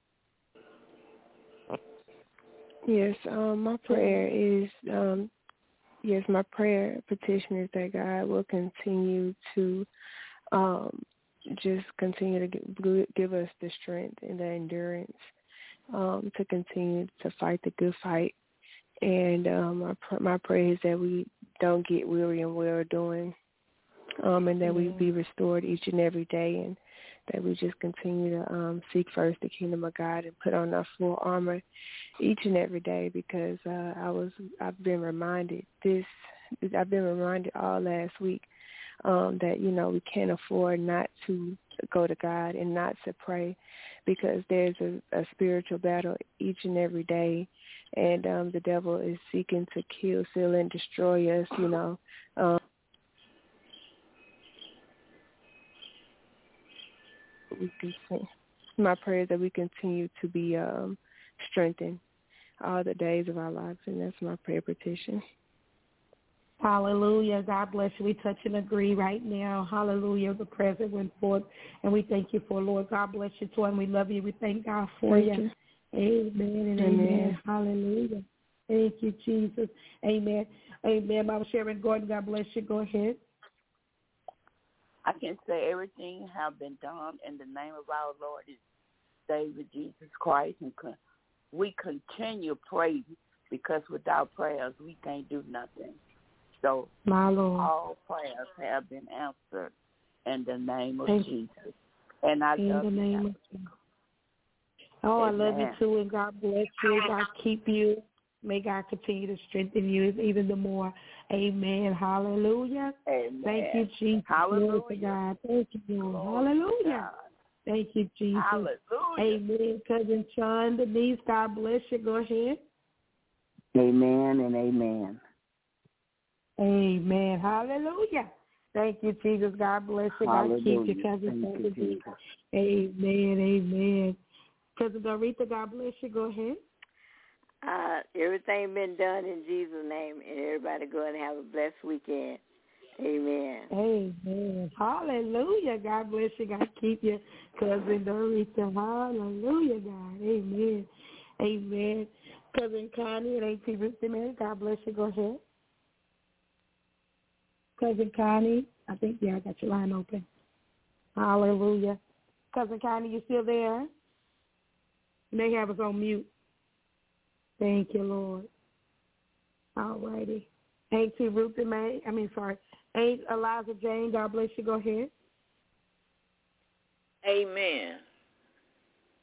Yes, um, my prayer is, um, yes, my prayer petition is that God will continue to um, just continue to give, give us the strength and the endurance um, to continue to fight the good fight. And um, my, my prayer is that we don't get weary in well doing, um, and that we be restored each and every day, and that we just continue to um, seek first the kingdom of God and put on our full armor each and every day, because uh, I was I've been reminded this I've been reminded all last week um, that you know we can't afford not to go to God and not to pray, because there's a, a spiritual battle each and every day, and um, the devil is seeking to kill, steal, and destroy us. You know. Um, We continue, my prayer is that we continue to be um, strengthened all the days of our lives, and that's my prayer petition. Hallelujah. God bless you. We touch and agree right now. Hallelujah. The prayers that went forth, and we thank you for, Lord. God bless you, too, and we love you. We thank God for thank you. you. Amen and amen. amen. Hallelujah. Thank you, Jesus. Amen. Amen. Mama Sharon Gordon, God bless you. Go ahead. I can say everything have been done in the name of our Lord and Savior Jesus Christ, and con- we continue praying, because without prayers we can't do nothing. So My Lord. all prayers have been answered in the name of Thank Jesus. And I in love the you. name of Jesus. Oh, Amen. I love you too, and God bless you. God keep you. May God continue to strengthen you even the more. Amen. Hallelujah. Amen. Thank you, Jesus. Hallelujah. Glory to God. Thank you, Lord. Glory Hallelujah. Thank you, Jesus. Hallelujah. Amen. Cousin Sean Denise, God bless you. Go ahead. Amen and amen. Amen. Hallelujah. Thank you, Jesus. God bless you. God keep you, Cousin Sean Denise. Amen. Amen. Cousin Dorita, God bless you. Go ahead. Uh, everything been done in Jesus' name, and everybody go and have a blessed weekend. Amen. Amen. Hallelujah. God bless you. God keep you, Cousin Dorita. Hallelujah, God. Amen. Amen. Cousin Connie and Auntie Ruthie, man, God bless you. Go ahead. Cousin Connie, I think, yeah, I got your line open. Hallelujah. Cousin Connie, you still there? You may have us on mute. Thank you, Lord. All righty. Auntie Ruthie May, I mean, sorry. Aunt Eliza Jane, God bless you. Go ahead. Amen.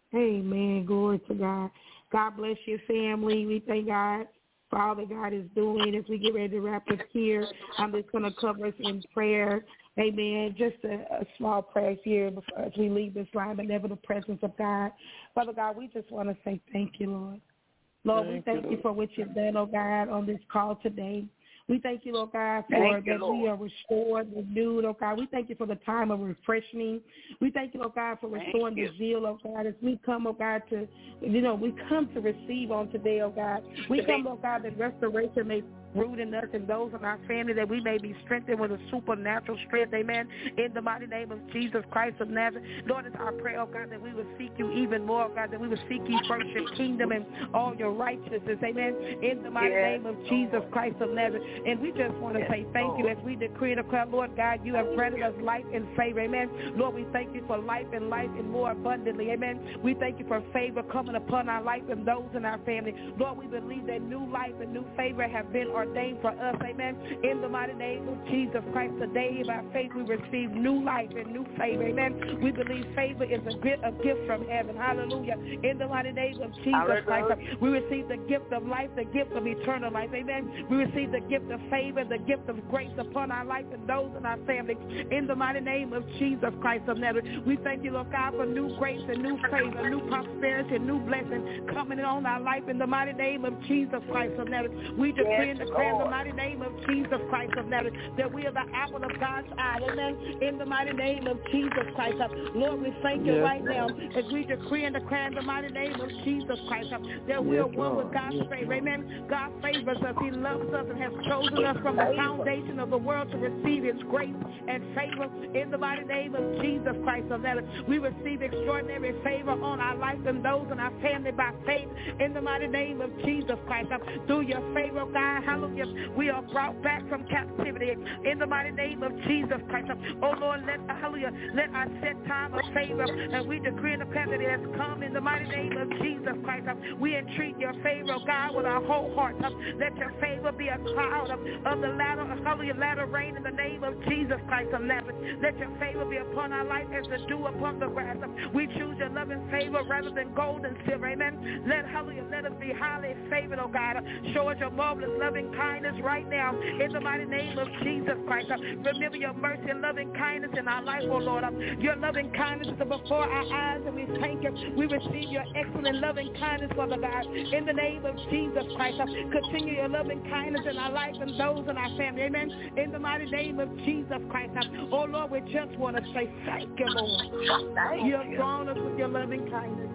Amen. Glory to God. God bless your family. We thank God for all that God is doing. As we get ready to wrap up here, I'm just going to cover us in prayer. Amen. Just a, a small prayer here before, as we leave this line, but never the presence of God. Father God, we just want to say thank you, Lord. Lord, thank we thank you, you for what you've done, oh God, on this call today. We thank you, Lord God, for thank that you, we are restored, renewed, oh God. We thank you for the time of refreshing. We thank you, Lord God, for restoring the zeal, oh God, as we come, oh God, to, you know, we come to receive on today, oh God. We come, oh God, that restoration may root in us and those in our family, that we may be strengthened with a supernatural strength, amen, in the mighty name of Jesus Christ of Nazareth. Lord, it's our prayer, oh God, that we will seek you even more, oh God, that we will seek you first, your kingdom and all your righteousness, amen, in the mighty yes, name of Jesus Lord. Christ of Nazareth. And we just want to yes, say thank Lord. you as we decree and declare, Lord God, you have granted us life and favor, amen. Lord, we thank you for life and life and more abundantly, amen. We thank you for favor coming upon our life and those in our family. Lord, we believe that new life and new favor have been ordained for us, amen, in the mighty name of Jesus Christ. Today, by faith, we receive new life and new favor, amen. We believe favor is a gift, a gift from heaven, hallelujah, in the mighty name of Jesus hallelujah. Christ. We receive the gift of life, the gift of eternal life, amen. We receive the gift of favor, the gift of grace upon our life and those in our family, in the mighty name of Jesus Christ of Nazareth. We thank you, Lord God, for new grace and new favor, new prosperity and new blessing coming on our life in the mighty name of Jesus Christ of Nazareth. We decree yes, and declare in the mighty name of Jesus Christ of Nazareth that we are the apple of God's eye, amen, in the mighty name of Jesus Christ. Lord, we thank you yes, right Lord. now as we decree and declare in the mighty name of Jesus Christ that we yes, are one Lord. with God's yes, favor, amen. God favors us, he loves us and has chosen us from the foundation of the world to receive his grace and favor in the mighty name of Jesus Christ of Nazareth. We receive extraordinary favor on our life and those in our family by faith in the mighty name of Jesus Christ. Through your favor, God, hallelujah, we are brought back from captivity in the mighty name of Jesus Christ. Oh Lord, let hallelujah, let our set time of favor, and we decree and declare that it has come in the mighty name of Jesus Christ. We entreat your favor, God, with our whole heart. Let your favor be a cloud of, of the latter, hallelujah, latter rain in the name of Jesus Christ of Nazareth. Let your favor be upon our life as the dew upon the grass. We choose your loving favor rather than gold and silver, amen. Let, hallelujah, let us be highly favored, oh God. Show us your marvelous loving kindness right now in the mighty name of Jesus Christ. Remember your mercy and loving kindness in our life, oh Lord. Your loving kindness is before our eyes, and we thank you. We receive your excellent loving kindness, Father God, in the name of Jesus Christ. Continue your loving kindness in our life and those in our family, amen, in the mighty name of Jesus Christ. Oh Lord, we just want to say thank you, Lord. Thank you have drawn us with your loving kindness.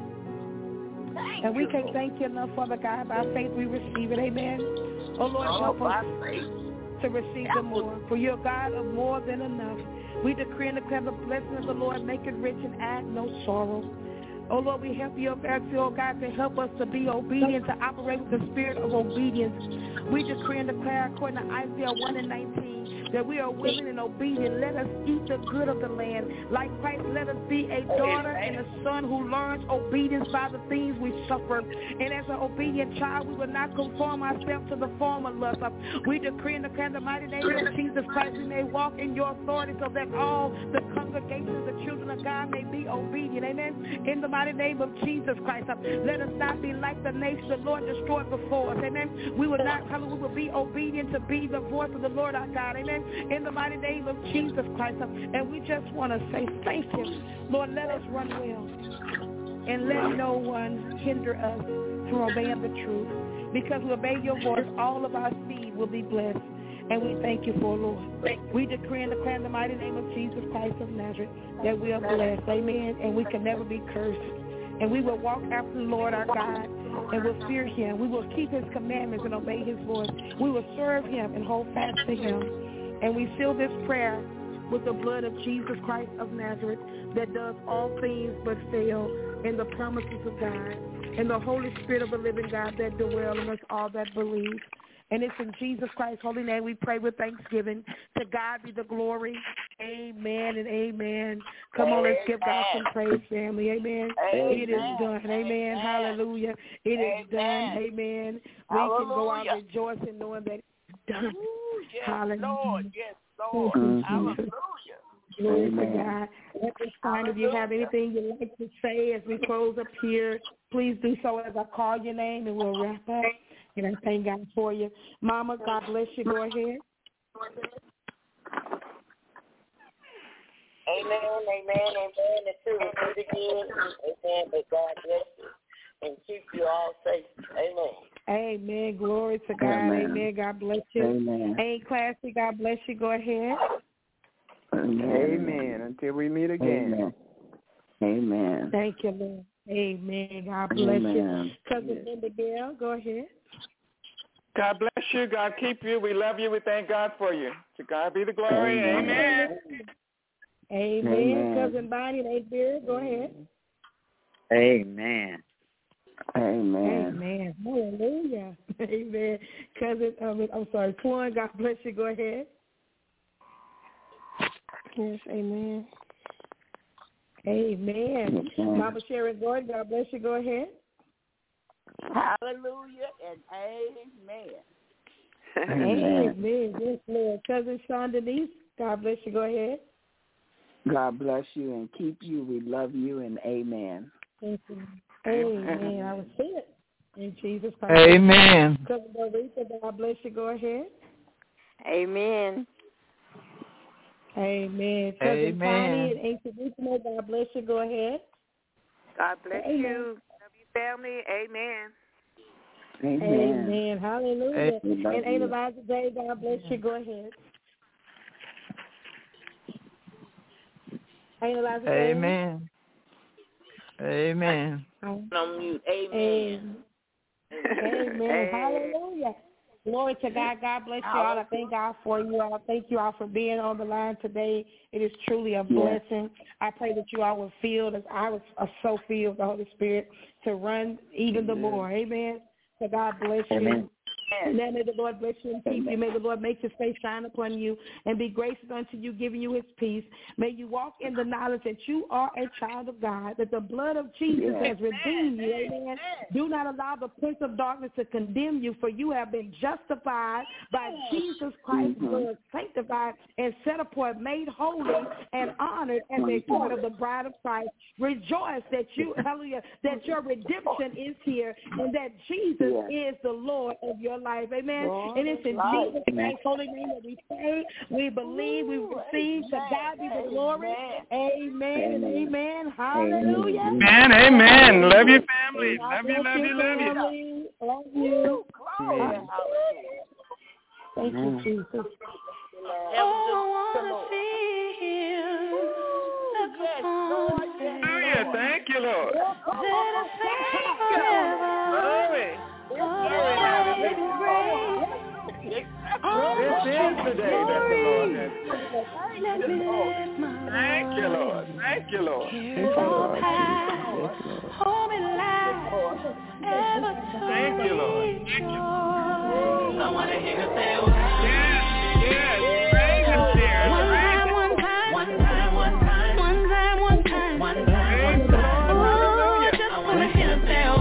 Thank and we you, can't Lord. thank you enough, Father God. By faith we receive it, amen. Oh Lord, oh, help us to receive the more. For you're God of more than enough. We decree and declare the blessing of the Lord, make it rich and add no sorrow. Oh Lord, we help you, oh God, to help us to be obedient, to operate with the spirit of obedience. We decree and declare, according to Isaiah one and nineteen, that we are willing and obedient. Let us eat the good of the land. Like Christ, let us be a daughter and a son who learns obedience by the things we suffer. And as an obedient child, we will not conform ourselves to the form of lust. We decree and declare in the mighty name of Jesus Christ, we may walk in your authority so that all the congregations, the children of God, may be obedient. Amen. In the mighty name of Jesus Christ, let us not be like the nation the Lord destroyed before us. Amen. We will not, we will be obedient to be the voice of the Lord our God. Amen. In the mighty name of Jesus Christ. And we just want to say thank you. Lord, let us run well. And let no one hinder us from obeying the truth. Because we obey your voice, all of our seed will be blessed. And we thank you for, Lord. We decree and declare in the mighty name of Jesus Christ of Nazareth that we are blessed. Amen. And we can never be cursed. And we will walk after the Lord our God and will fear him. We will keep his commandments and obey his voice. We will serve him and hold fast to him. And we seal this prayer with the blood of Jesus Christ of Nazareth that does all things but fail, in the promises of God, and the Holy Spirit of the living God that dwells in us all that believe. And it's in Jesus Christ's holy name we pray with thanksgiving. To God be the glory. Amen and amen. Come on, let's give God some praise, family. Amen. Amen. It is done. Amen. Amen. Hallelujah. It amen. is done. Amen. We Hallelujah. can go out rejoicing knowing that it's done. Ooh, yes, Hallelujah. Lord. Yes, Lord. Mm-hmm. Hallelujah. Glory to God. At this time, if you have anything you'd like to say as we close up here, please do so as I call your name and we'll wrap up. And I thank God for you. Mama, God bless you. Go ahead. Amen, amen, amen. Until we meet again, amen. May God bless you and keep you all safe. Amen. Amen. Glory to God. Amen. Amen. God bless you. Amen. Ain't classy. God bless you. Go ahead. Amen. Amen. Until we meet again. Amen. Amen. Thank you, Lord. Amen. God bless Amen. you. Cousin Linda Gale, go ahead. God bless you. God keep you. We love you. We thank God for you. To God be the glory. Amen. Amen. Amen. Cousin Bonnie and Aunt Vera, go ahead. Amen. Amen. Amen. Hallelujah. Amen. Cousin, um, I'm sorry, Twan, God bless you. Go ahead. Yes, amen. Amen. Amen. Mama Sharon Gordon, God bless you. Go ahead. Hallelujah and amen. Amen. Amen. Yes, Lord. Cousin Sean Denise, God bless you. Go ahead. God bless you and keep you. We love you and amen. Thank you. Amen. I will see it in Jesus Christ. Amen. Cousin Dorita, God bless you. Go ahead. Amen. Amen. Cousin Amen. Connie and Aunt Teresa, God bless you. Go ahead. God bless Amen. you. Love you, family. Amen. Amen. Amen. Hallelujah. Amen. And Aunt Eliza Day, God bless you. Go ahead. Aunt Eliza Day. Amen. Amen. On mute. Amen. Amen. Amen. Hallelujah. Glory to God. God bless you all. I thank God for you all. Thank you all for being on the line today. It is truly a blessing. I pray that you all will feel as I was so filled with the Holy Spirit to run even the more. Amen. So God bless you. Amen. And then may the Lord bless you and keep you. May the Lord make his face shine upon you and be gracious unto you, giving you his peace. May you walk in the knowledge that you are a child of God, that the blood of Jesus Yes. has redeemed you. Amen. Do not allow the prince of darkness to condemn you, for you have been justified by Jesus Christ's Mhm. blood, sanctified and set apart, made holy and honored as a part of the bride of Christ. Rejoice that you, hallelujah, that your redemption is here and that Jesus Yes. is the Lord of your life. Amen. Lord And it's in of life. Jesus Christ's holy name that we pray, we believe, we receive. To God be the glory. Amen and amen. Hallelujah. Amen. Amen. Love you, family. Love you, love you, love you. family. Love you. Amen. Thank you, Jesus. Hallelujah. Thank you, Lord. Glory. Glory. This is the day that the Lord has made. Thank you, Lord. Thank you, Lord. Thank you, Lord Jesus. Yes, Lord. Thank you, Lord. I want to hear you say, Yes, yes. Praise him, dear. one time, one time, one time, one time, one time, one time, one time, one time. Oh, just want to hear you say, well.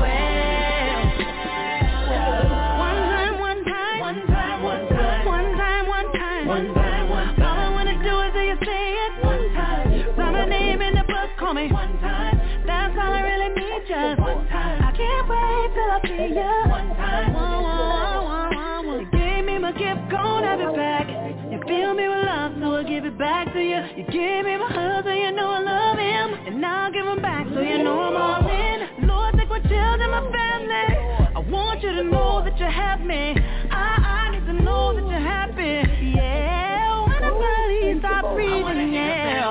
One time, one time, one time, one time, one time, one time, one time, one time. All I want to do is hear you say it one time. Write my name in the book, call me one time. That's all I really need, just one time. I can't wait till I see you one time. You gave me my gift, gon' have it back. You fill me with love, so I'll give it back to you. You gave me my husband, you know I love him. And now I'll give him back, so you know I'm all in. Lord, take my children, my family. I want you to know that you have me. I, I need to know that you're happy. Yeah, when I body stop breathing, yeah.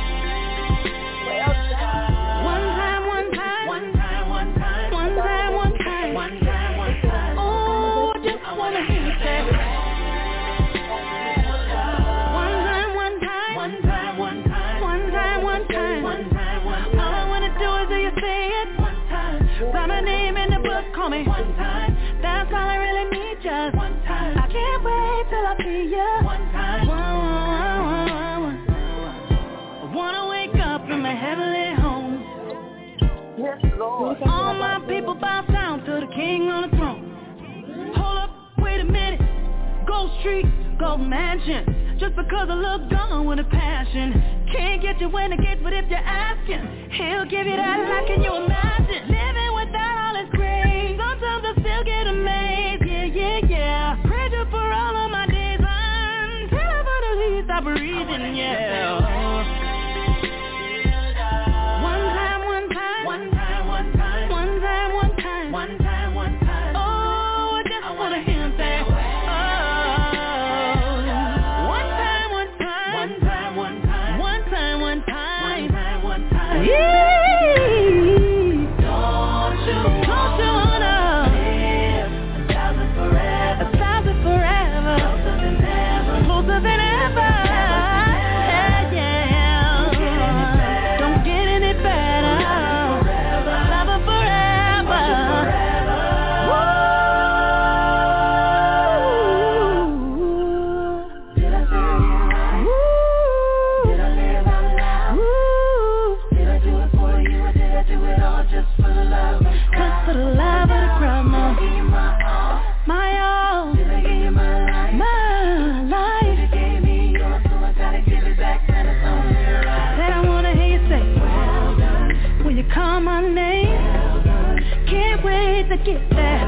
One time, one time, one time, one time, one time, one time, one time, one time. Oh, just wanna hear you say. One time, one time, one time, one time, one time, one time, one time, one time. All I wanna do is hear you say it one time. Write my name in the book, call me one time. That's all I really need, just one time. I can't wait till I see you one time. One, one, one, one. I wanna wake up in my heavenly home. Yes, Lord. All my people bow down to the King on the throne. Hold up, wait a minute. Gold Street, Gold Mansion. just because I look gone with a passion. Can't get you in the gates, but if you're asking, he'll give you that life. Can you imagine living without all his grace? Sometimes I still get amazed. Yeah, yeah, yeah. Praise you for all of my days until I stop breathing. Yeah. One time, one time, one time, one time, one time, one time, one time, one time. Oh, I just wanna hear him say. Yeah. Get that.